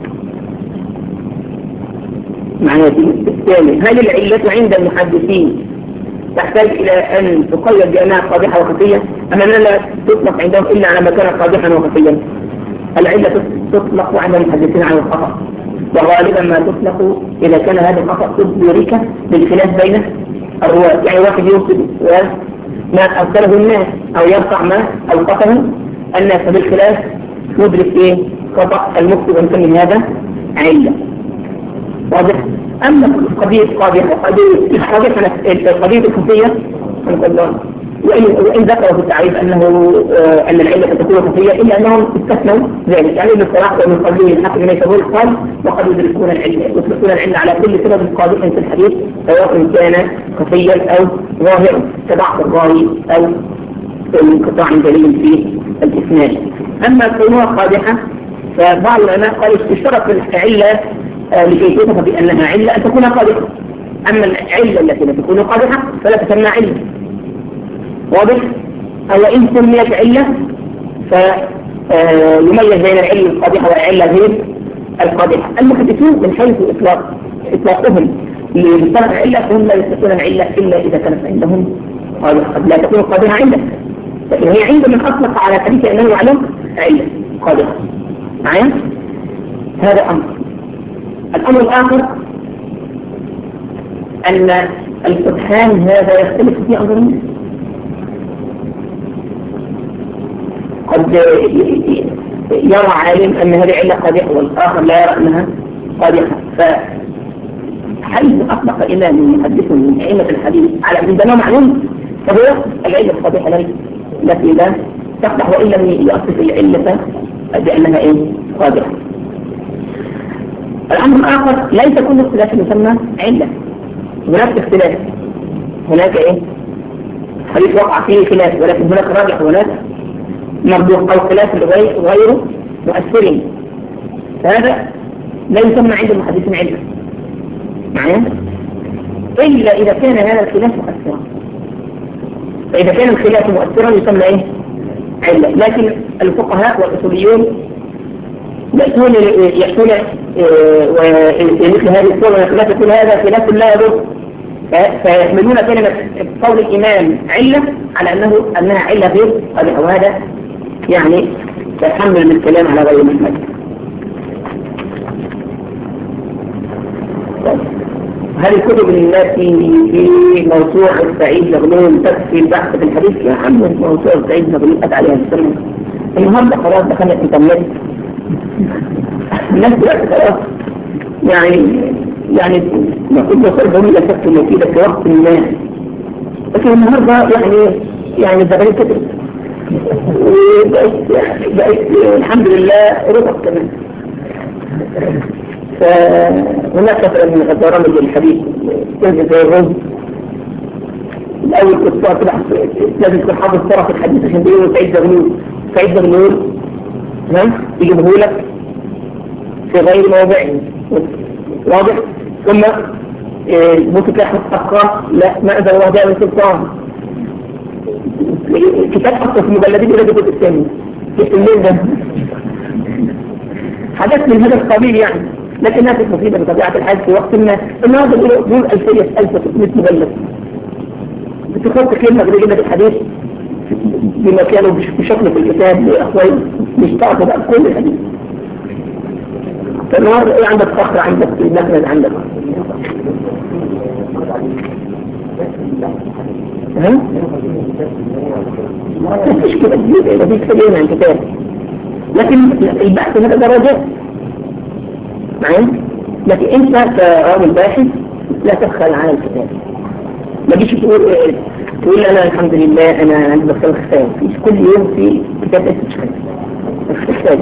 معناته الثاني هل العلة عند المحدثين تحتاج إلى أن تقيد بأنها قادحة وخفية أم أنها لا تطلق عندهم إلا على ما كان قادحا وخفيا؟ العلة تطلق عند المحدثين على الخطأ وغالبا ما تطلق إذا كان هذا الخطأ تدرك بالخلاف بين الرواة. يعني واحد يوصل ما أرسله الناس أو يرفع ما أوقفه الناس بالخلاف ندرك إيه خطأ المكتب ونسمي هذا علة. واضح؟ أما قضية قادحة قضية القضية الخفية وإن, وإن ذكروا في التعريف أنه آه أن العلة تكون خفية إلا أنهم استثنوا ذلك. يعني ابن الصلاح ومن قبله الحق من يشبه قال وقد يدركون العلة يطلقون العلة على كل سبب قادح في الحديث سواء كان خفيا أو ظاهرا كضعف الراوي أو انقطاع دليل في الإسناد. أما كونها قادحة فبعض العلماء قال اشترط العلة آه لكي توصف بأنها علة أن تكون قادحة. أما العلة التي لا تكون قادحة فلا تسمى علة. واضح؟ أو إن سميت علة فيميز بين العلة القادحة والعلة غير القادحة. المحدثون من حيث إطلاق إطلاقهم لمصطلح العلة فهم لا يستطيعون العلة إلا إذا كانت عندهم قادحة. قد لا تكون قادحة علة لكن هي عند من أطلق على حديث أنه يعلم علة قادحة. معايا؟ هذا أمر. الأمر الآخر أن الفتحان هذا يختلف في أمرين. قد يرى عالم أن هذه علة قادحة والآخر لا يرى أنها قادحة. فحيث أطلق إمام محدث من أئمة الحديث على عندما معلوم فهو العلة القادحة التي لا تصلح وإن لم يؤسس العلة بأنها إيه قادرة. الأمر الآخر ليس كل اختلاف يسمى علة، هناك اختلاف، هناك إيه حديث وقع فيه خلاف ولكن هناك راجح وهناك مرجوح أو خلاف غير مؤثر، فهذا لا يسمى عند المحدثين علة معايا إلا إذا كان هذا الخلاف مؤثرا. فإذا كان الخلاف مؤثرا يسمى إيه علة. لكن الفقهاء والأصوليون يأتون يأتون ومثل هذه الصورة الخلاف يقول هذا خلاف لا يضر، فيحملون كلمة قول الإمام علة على أنه أنها علة غير قادحة، وهذا يعني تحمل من الكلام على غير محمد. هذه الكتب التي في موسوعة سعيد زغلول تكفي البحث في الحديث يا حمد موسوعة سعيد زغلول أتى عليها السلام. النهارده خلاص دخلنا الإنترنت الناس دلوقتي خلاص يعني يعني ما كنت وصلت بهم إلى شكل مفيدة في وقت ما، لكن النهارده يعني يعني الزغلول كتب وبقيت بقيت الحمد لله ربط كمان. فهناك مثلا من برامج الحديث تنزل زي الرز الأول كنت طلع لازم تكون حافظ طرف الحديث عشان بيقولوا سعيد زغلول سعيد زغلول تمام يجيبه لك في غير موضعه واضح. ثم ممكن تلاحظ أرقام لا ما أنزل الله دائما سلطان كتاب أصلا في مجلدين إلى الجزء الثاني في الليل ده حدث من هذا القبيل يعني، لكنها كانت مفيدة بطبيعة الحال في وقت ما. النهارده بيقولوا دول ألفية ألف وستمائة مجلد بتخط كلمة بجلد الحديث بما كانوا بشكل في الكتاب لأخوي مش تعرفوا بقى كل الحديث. فالنهارده إيه عندك فخر عندك في المخرج عندك ها؟ مفيش كده جديد مفيش كده عن كتاب، لكن البحث هذا درجات معين. لكن انت كراجل باحث لا تبخل على الكتاب، ما تجيش تقول إيه؟ تقول انا الحمد لله انا عندي بختار كتاب مش كل يوم في كتاب اسمه كتاب.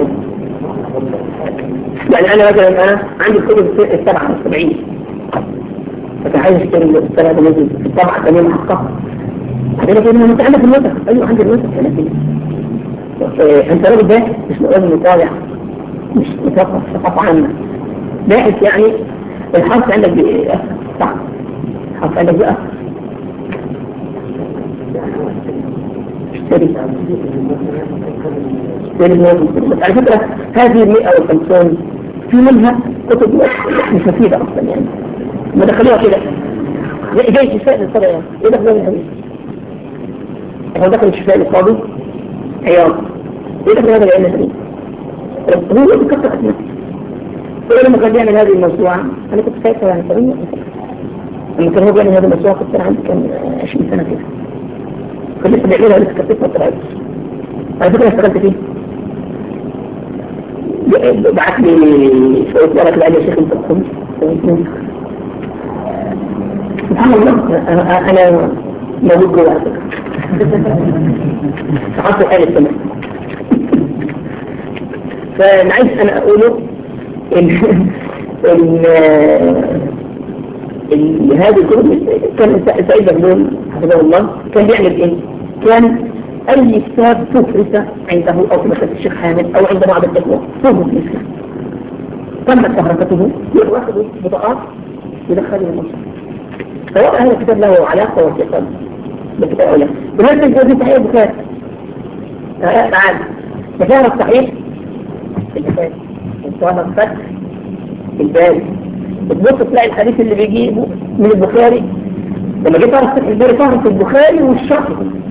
يعني انا مثلا انا عندي الكتب السبعة والسبعين فتحاول اشتري السبعة نزل الطبعة كمان محققة بعدين كده انت عندك النسخ ايوه عندي النسخ ثلاثين. انت راجل باحث مش لازم مطالع مش مثقف ثقافة عامة باحث يعني الحرف عندك بأسر صح الحرف عندك بأسر اشتري اشتري موجود. على فكرة هذه المئة والخمسون في منها كتب مش مفيدة أصلا يعني ما دخلوها كده زي شفاء للصدى يعني ايه دخلوها الحديث هو دخل الشفاء للصادق عياض ايه دخل هذا العلم الحديث هو بكثرة أسماء. لما كان بيعمل هذه الموسوعة أنا كنت سايقة يعني طريقة لما كان هو بيعمل هذه الموسوعة كنت عندي كان عشرين سنة كده كنت لسه بيعملها لسه كتبتها وطلعت. على فكرة اشتغلت فيه بعت لي شوية ورق لأن يا شيخ انت تقوم سبحان الله أنا موجود جوه على فكرة حصل آل السماء. فأنا عايز أنا أقوله إن إن هذا الكتب كان سعيد زغلول حفظه الله كان بيعمل إيه؟ كان أي كتاب تفرس عنده أو في مكتبة الشيخ حامد أو عند بعض الإخوة فوق في الإسلام تمت تحركته يأخذ بطاقات يدخله المصر. سواء هذا الكتاب له علاقة وثيقة بالكتاب أو لا. بهذا الجزء صحيح البخاري تعال مكان الصحيح البخاري وصال الفتح الباري بتبص تلاقي الحديث اللي بيجيبه من البخاري لما جيت أعرف فتح الباري تعرف في البخاري والشرح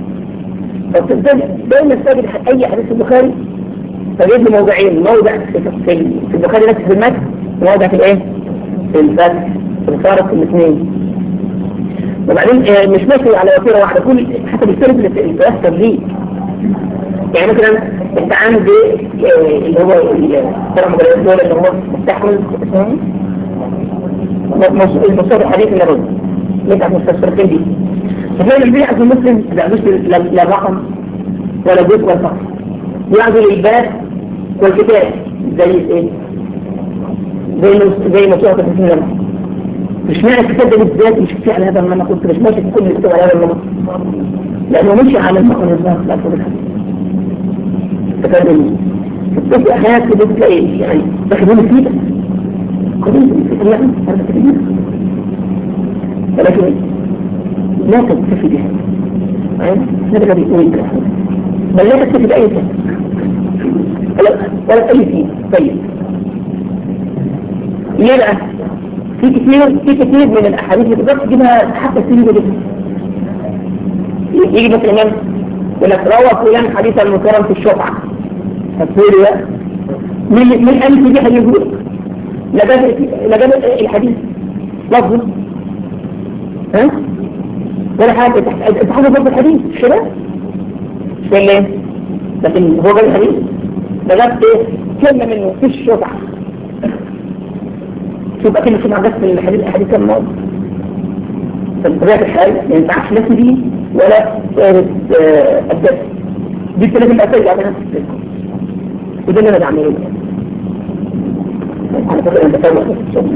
دائما تجد أي حديث في البخاري تجد له موضعين موضع في البخاري نفسه في المتن وموضع في الايه؟ في الفتح الفارق في الاثنين. وبعدين مش ماشي على وسيله واحده كل حسب السرد اللي تأثر ليه. يعني مثلا انت عندي اللي هو السلام عليكم دول اللي هو مستحمل المصدر الحديث النبوي اللي انت مستشرقين دي فهي البيع في المسلم لا مش لا رقم ولا جزء ولا فقط. يعزل الباب والكتاب زي ايه؟ زي زي ما سوره النمل. مش معنى الكتاب ده بالذات مش كفايه على هذا النمط، كنت مش ماشي في كل الكتاب على هذا النمط لانه مشي على المقام الناس لا تقول تكلم بس احيانا كده تلاقي يعني تخدم فيه قضيه يعني هذا كبير، ولكن لا تكتفي بها. هذا الذي يقول بل لا تكتفي بأي شيء ولا ولا أي شيء. طيب ليه بقى؟ في كثير في كثير من الأحاديث اللي تقدر تجيبها حتى السنين دي. يجي مثلا يقول لك روى فلان حديثا منكرا في الشفعة، فتقول لا من من ألف دي هيقول لجاب لجاب الحديث لفظه ها ولا حاجة انت حاجة ضد الحديث مش كده؟ مش كده لكن هو جاب الحديث لجبت كلمة منه في الشفعة. شوف أكيد مش معجز في الحديث الحديث كان موضوع فبطبيعة الحال ما ينفعش نفسي دي ولا الدرس دي الثلاثة الأساسية على نفس السلسة وده اللي أنا بعمله. أنا فكرة أن بسوي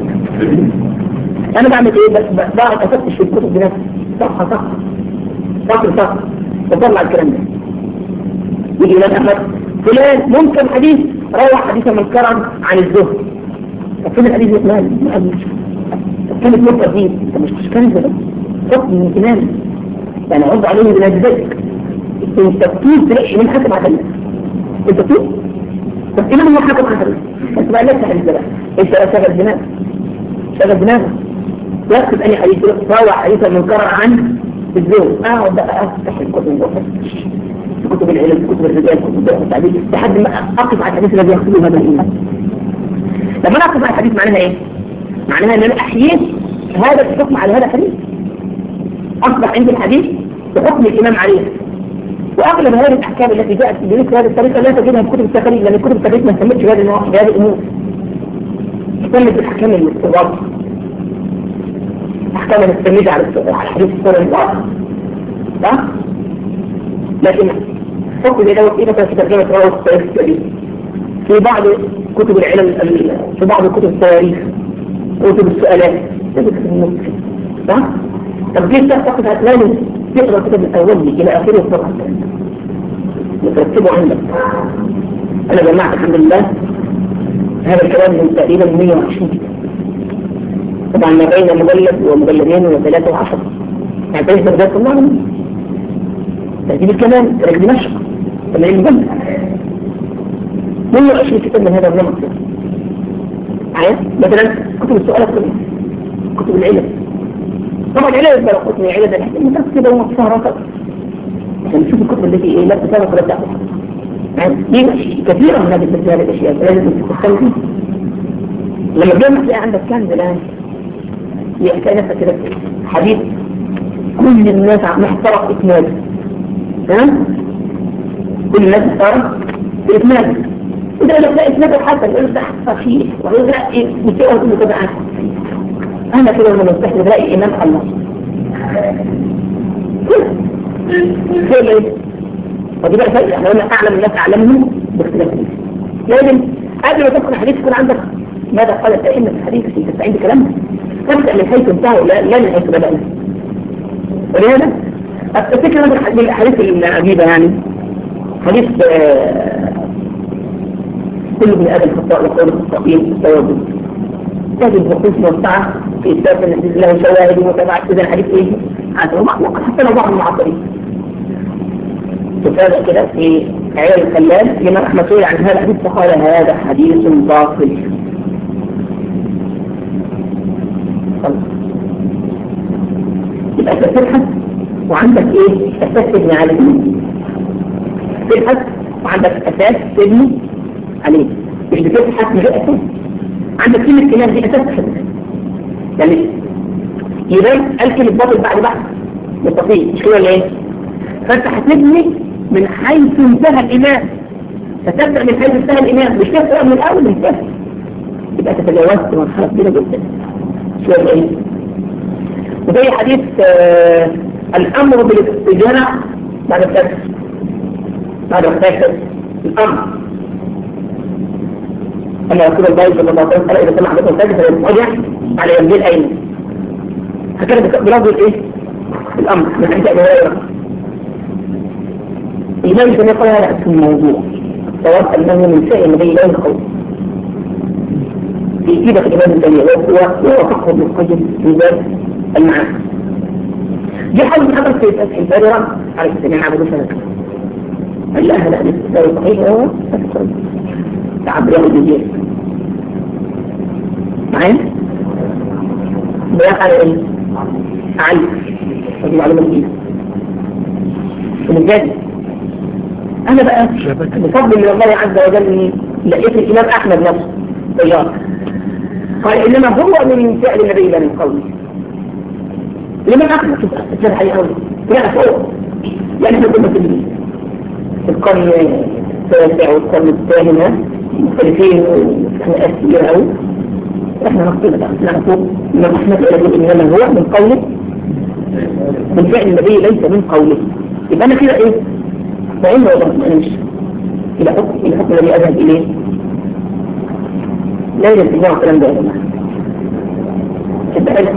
أنا بعمل إيه؟ بس بعد أفتش في الكتب بنفسي صفحة صفحة صفحة صفحة بطلع الكلام ده. يجي إمام أحمد فلان ممكن حديث روى حديثا منكرا عن الزهد. طب فين الحديث الإسلامي؟ ما قالوش. كانت ممكن دي أنت مش مش كان ده حكم من كلامي يعني عرض عليه بنجدك انت تطول تلاقي من حكم على الحديث انت تطول بس إمام هو حكم على الحديث انت بقى لسه حديث ده انت لا شغل دماغ شغل دماغ يكتب أي حديث روى حديثا منكرا عن الزهد. اقعد بقى افتح الكتب وافتش كتب العلم كتب الرجال كتب التعبير لحد ما اقف على الحديث الذي يقصده هذا الإمام. لما اقف على الحديث معناها ايه؟ معناها ان انا احييت هذا الحكم على هذا الحديث اصبح عندي الحديث بحكم الامام عليه. واغلب هذه الاحكام التي جاءت بمثل هذه الطريقه لا تجدها في كتب التقريب لان كتب التقريب ما اهتمتش بهذه النوع بهذه الامور. اهتمت بالاحكام الاستنباط احكام الاستنباط على على حديث الصوره الواضحه صح؟ لكن حكم زي دوت ايه مثلا في ترجمه رواه التاريخ الكبير في بعض كتب العلم في بعض كتب التواريخ كتب السؤالات صح؟ طب دي تقف هتلاقي تقرا الكتاب الاول الى اخره طبعا وترتبه عندك. انا جمعت الحمد لله هذا الكلام من تقريبا مئة وعشرين كتاب طبعا ما بين مجلد ومجلدين وثلاثة وعشرة يعني تاريخ بغداد كلها تهذيب الكلام تاريخ دمشق ثمانين مجلد مئة وعشرين كتاب من هذا النمط. عارف مثلا كتب السؤالات كلها كتب العلم طبعا العلم بقى كتب العلم ده نحن بس كده ومصفها رقم عشان نشوف الكتب اللي في ايه لا تسابق ولا تأخذ يعني دي كثيرا من هذه هذه الاشياء لازم تتخلق فيها. لما تجمع تلاقي عندك كنز الان يحكي نفسك كده حديث كل الناس محترق اسناده ها كل الناس محترق باسناده إذا لو تلاقي اسناده حسن يقول ده صحيح ويقول لا ايه متوقع كله كده عنه انا كده لما نستحي نلاقي امام الله كده ايه ودي بقى فرق احنا قلنا اعلم الناس اعلمهم باختلاف لازم قبل ما تدخل الحديث يكون عندك ماذا قال الائمه في الحديث في تستعين بكلامه تبدا من حيث انتهوا لا لا من حيث بدأنا. ولهذا افتكر من الاحاديث العجيبه يعني حديث كل ابن ادم خطاء وقول الخطائين التوابع تجد نصوص موسعه في اثبات ان له شواهد ومتابعه اذا الحديث ايه عنده وقد حتى لو بعض المعاصرين تفاجأ كده في عيال الخلال لما احمد سئل عن هذا الحديث فقال هذا حديث باطل. يبقى انت تبحث وعندك ايه اساس تبني عليه تبحث وعندك اساس تبني عليه مش بتبحث من غير اساس عندك كلمه كلام دي اساس تحدث يعني يبان الكلمه باطل بعد بحث بالتفصيل مش كده ولا ايه؟ فانت هتبني من حيث انتهى الامام فتبدا من حيث انتهى الامام مش تبدا من الاول من الثاني يبقى تتجاوزت مرحله كبيره جدا شويه ايه؟ وزي حديث آه الامر بالاستجارة بعد الكسر هذا الثالث الأمر. أن رسول الله صلى الله عليه وسلم قال إذا سمع بكم الفجر فليضطجع على يمين الأيمن. هكذا بلفظ الإيه؟ الأمر من عند أبي هريرة. الإمام ابن قال هذا اسم الموضوع سواء أنه من فعل النبي لا يقول في كتابة الإمام الثانية وهو فقه ابن القيم في ذات المعاني. جاء حول من حضر في فتح الباري على السميع عبد الشهد قال لا لا الاستدلال الصحيح هو تعب له الجزيرة معين بيقع ايه؟ علي رجل علم الدين ومجازي. أنا بقى بفضل من الله عز وجل لقيت الإمام أحمد نفسه طيار قال إنما هو من فعل النبي لا من قوله. الإمام أحمد شوف أسفل حي أوي لا فوق يعني احنا كنا في القرن التاسع والقرن الثامن مختلفين وخناقات كبيرة أوي. احنا نقول بقى نحن فوق الإمام أحمد يقول إنما هو من قوله من فعل النبي ليس من قوله. يبقى أنا كده إيه؟ فإنه وضع مأنش إلى حكم إلى حكم الذي أذهب إليه لا يجب تجمع الكلام ده يا جماعة. شد حلو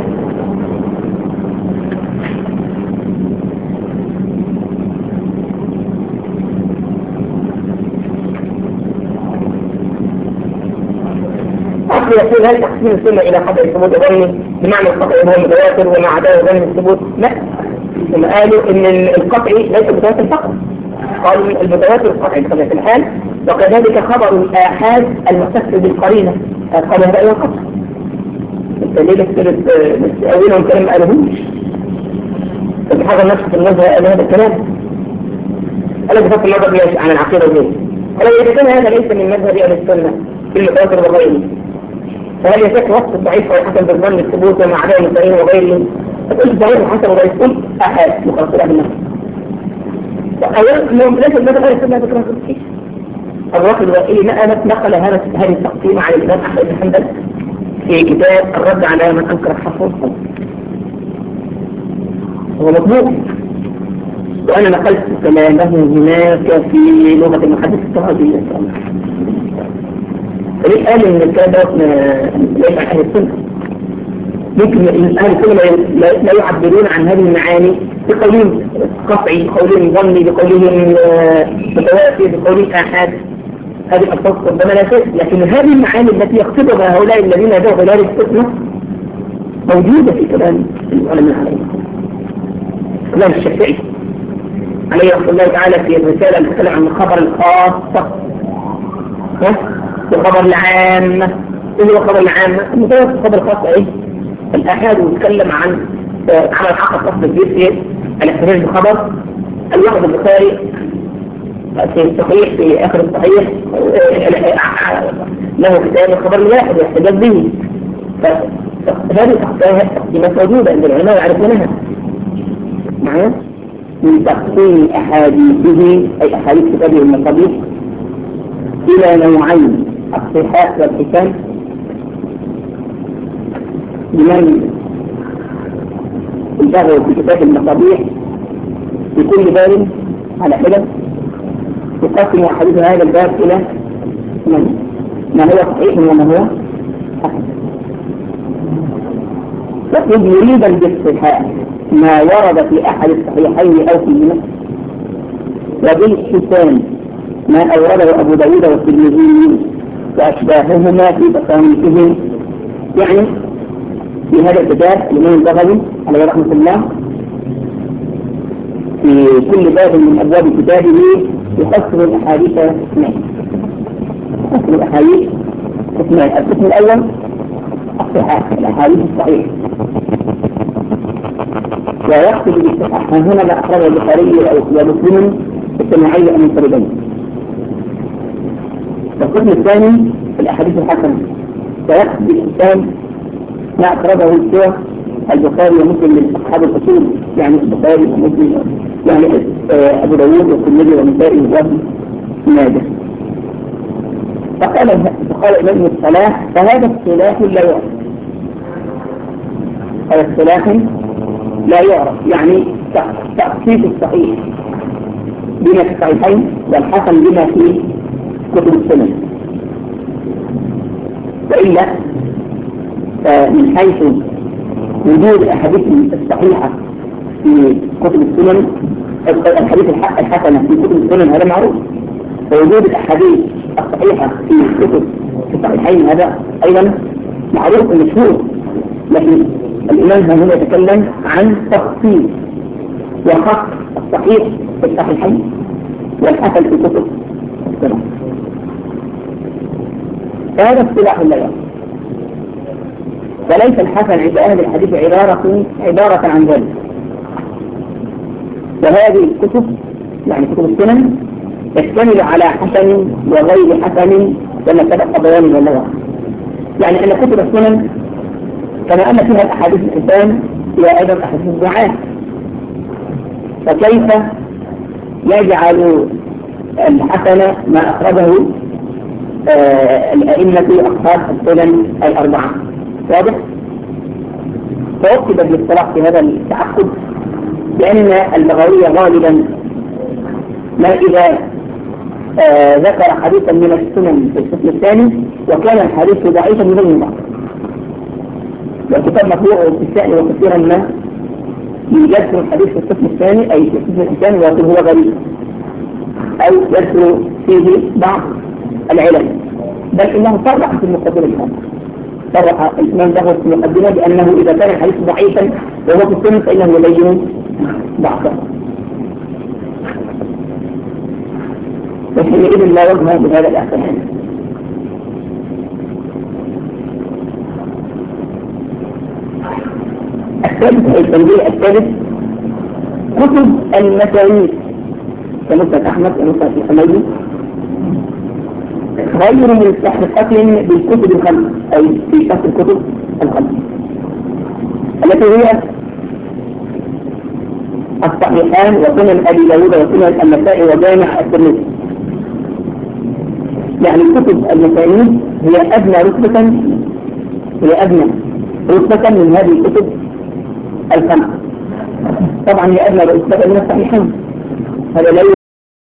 أخي يقول هل تحسين السنة إلى قدر الثبوت ظني بمعنى القطع هو متواتر وما عداه ظن الثبوت؟ لا. ثم قالوا إن القطع ليس متواتر فقط. قالوا المتواتر القطعي بطبيعة الحال وكذلك خبر الآحاد المتصل بالقرينة قالوا هذا أيضا قطع. الدليل الثالث أولهم كلام ما قالوهوش فبحاجة النفس في النظر قال هذا الكلام أنا بفضل النظر ليش عن العقيدة وغيره. ولو إذا كان هذا ليس من مذهب أهل السنة في المتواتر وغيره فهل يشك وقت الضعيف والحسن بالظن الثبوت ومع عدم القرينة وغيره؟ تقول ضعيف الحسن وغيره تقول أحاد مخالفة بالنفس. أولا ليس المذهب أهل السنة بكرة في الرافض الوائلي نقل هذا هذه التقسيم على الإمام أحمد بن حنبل في كتاب الرد على من أنكر الحق والصدق. هو مطبوع وأنا نقلت كلامه هناك في لغة المحدث الصحابي. فليه قال إن الكلام ده ليس عن أهل السنة؟ ممكن أهل السنة لا يعبرون عن هذه المعاني بقولهم قطعي، بقولهم ظني، بقولهم متواتر، بقولهم آحاد. هذه الألفاظ ربما لا شيء، لكن هذه المعاني التي يقصدها هؤلاء الذين يدعوا إلى هذه الفتنة موجودة في كلام العلماء عليهم. كلام الشافعي عليه رحمة الله تعالى في الرسالة اللي تتكلم عن الخبر الخاص والخبر العام. ايه هو الخبر العام؟ المتوسط الخبر الخاص ايه؟ الآحاد ويتكلم عن عمل حق الخاص بالجزء الاحتجاج بالخبر. الواحد البخاري في الصحيح في آخر الصحيح له كتاب الخبر الواحد يحتجاج به. فهذه التقسيمات موجودة عند العلماء يعرفونها معايا من تقسيم أحاديثه أي أحاديث كتابه المصابيح إلى نوعين الصحاح والحسان لمن انتهوا في كتاب المصابيح في كل باب على حدة يقسم أحاديث هذا الباب إلى ما هو صحيح وما هو حسن. لكن يريد بالصحاح ما ورد في أحد الصحيحين أو فيهما وبالحسان ما أورده أبو داود والترمذي وأشباههما في تصانيفهم. يعني في هذا الكتاب الإمام البغوي عليه رحمة الله في كل باب من أبواب كتابه يقسم الأحاديث اثنين. يقسم الأحاديث اثنين. القسم الأول الصحاح الأحاديث الصحيحة ويقصد بالصحاح هنا ما أخرجه البخاري ومسلم السماعي المنفردين. القسم الثاني الأحاديث الحسنة ويقصد بالإنسان ما أخرجه سوى البخاري ومسلم من أصحاب الأصول يعني البخاري ومسلم يعني أبو داود والترمذي والنسائي وابن ماجه. فقال فقال ابن الصلاح فهذا الصلاح لا يعرف. هذا الصلاح لا يعرف يعني تخصيص الصحيح بما في الصحيحين والحسن بما في كتب السنن. وإلا من حيث وجود الأحاديث الصحيحة في كتب السنن، الحديث الحسنة في كتب السنن هذا معروف، ووجود الأحاديث الصحيحة في كتب الصحيحين هذا أيضا معروف ومشهور. لكن الإمام هنا يتكلم عن تفصيل وخط الصحيح في الصحيحين والحسن في كتب السنن، فهذا اصطلاح لا يصح. وليس الحسن عند أهل الحديث عبارة عبارة عن ذلك. وهذه الكتب يعني كتب السنن تشتمل على حسن وغير حسن كما سبق بيان والله. يعني أن كتب السنن كما أن فيها الأحاديث الحسان فيها أيضا أحاديث الضعاف، فكيف يجعل الحسن ما أخرجه آه الأئمة أصحاب السنن الأربعة؟ واضح؟ فأكد بالاصطلاح في هذا التعقد لأن البغوي غالبا ما إذا آه ذكر حديثا من السنن في القسم الثاني وكان الحديث ضعيفا يبين بعض، والكتاب مطبوع بالسائل وكثيرا ما يذكر الحديث في القسم الثاني أي في القسم الثاني ويقول هو غريب أو يذكر فيه بعض العلل، بل إنه صرح في المقدمة الثانية، صرح الإمام له في المقدمة بأنه إذا كان الحديث ضعيفا وهو في السنن فإنه يبين ضعفه، وحينئذ لا وجه بهذا الاحتمال. الثالث التنبيه الثالث كتب المسانيد كمسند أحمد ومسند الحميدي غير ملتحقة بالكتب الخمس أي في شرح الكتب الخمس التي هي الصحيحان وسنن أبي داود وسنن النسائي وجامع الترمذي. يعني كتب المسانيد هي أدنى رتبة هي أدنى رتبة من هذه الكتب الخمس. طبعا هي أدنى رتبة من الصحيحين، هذا لا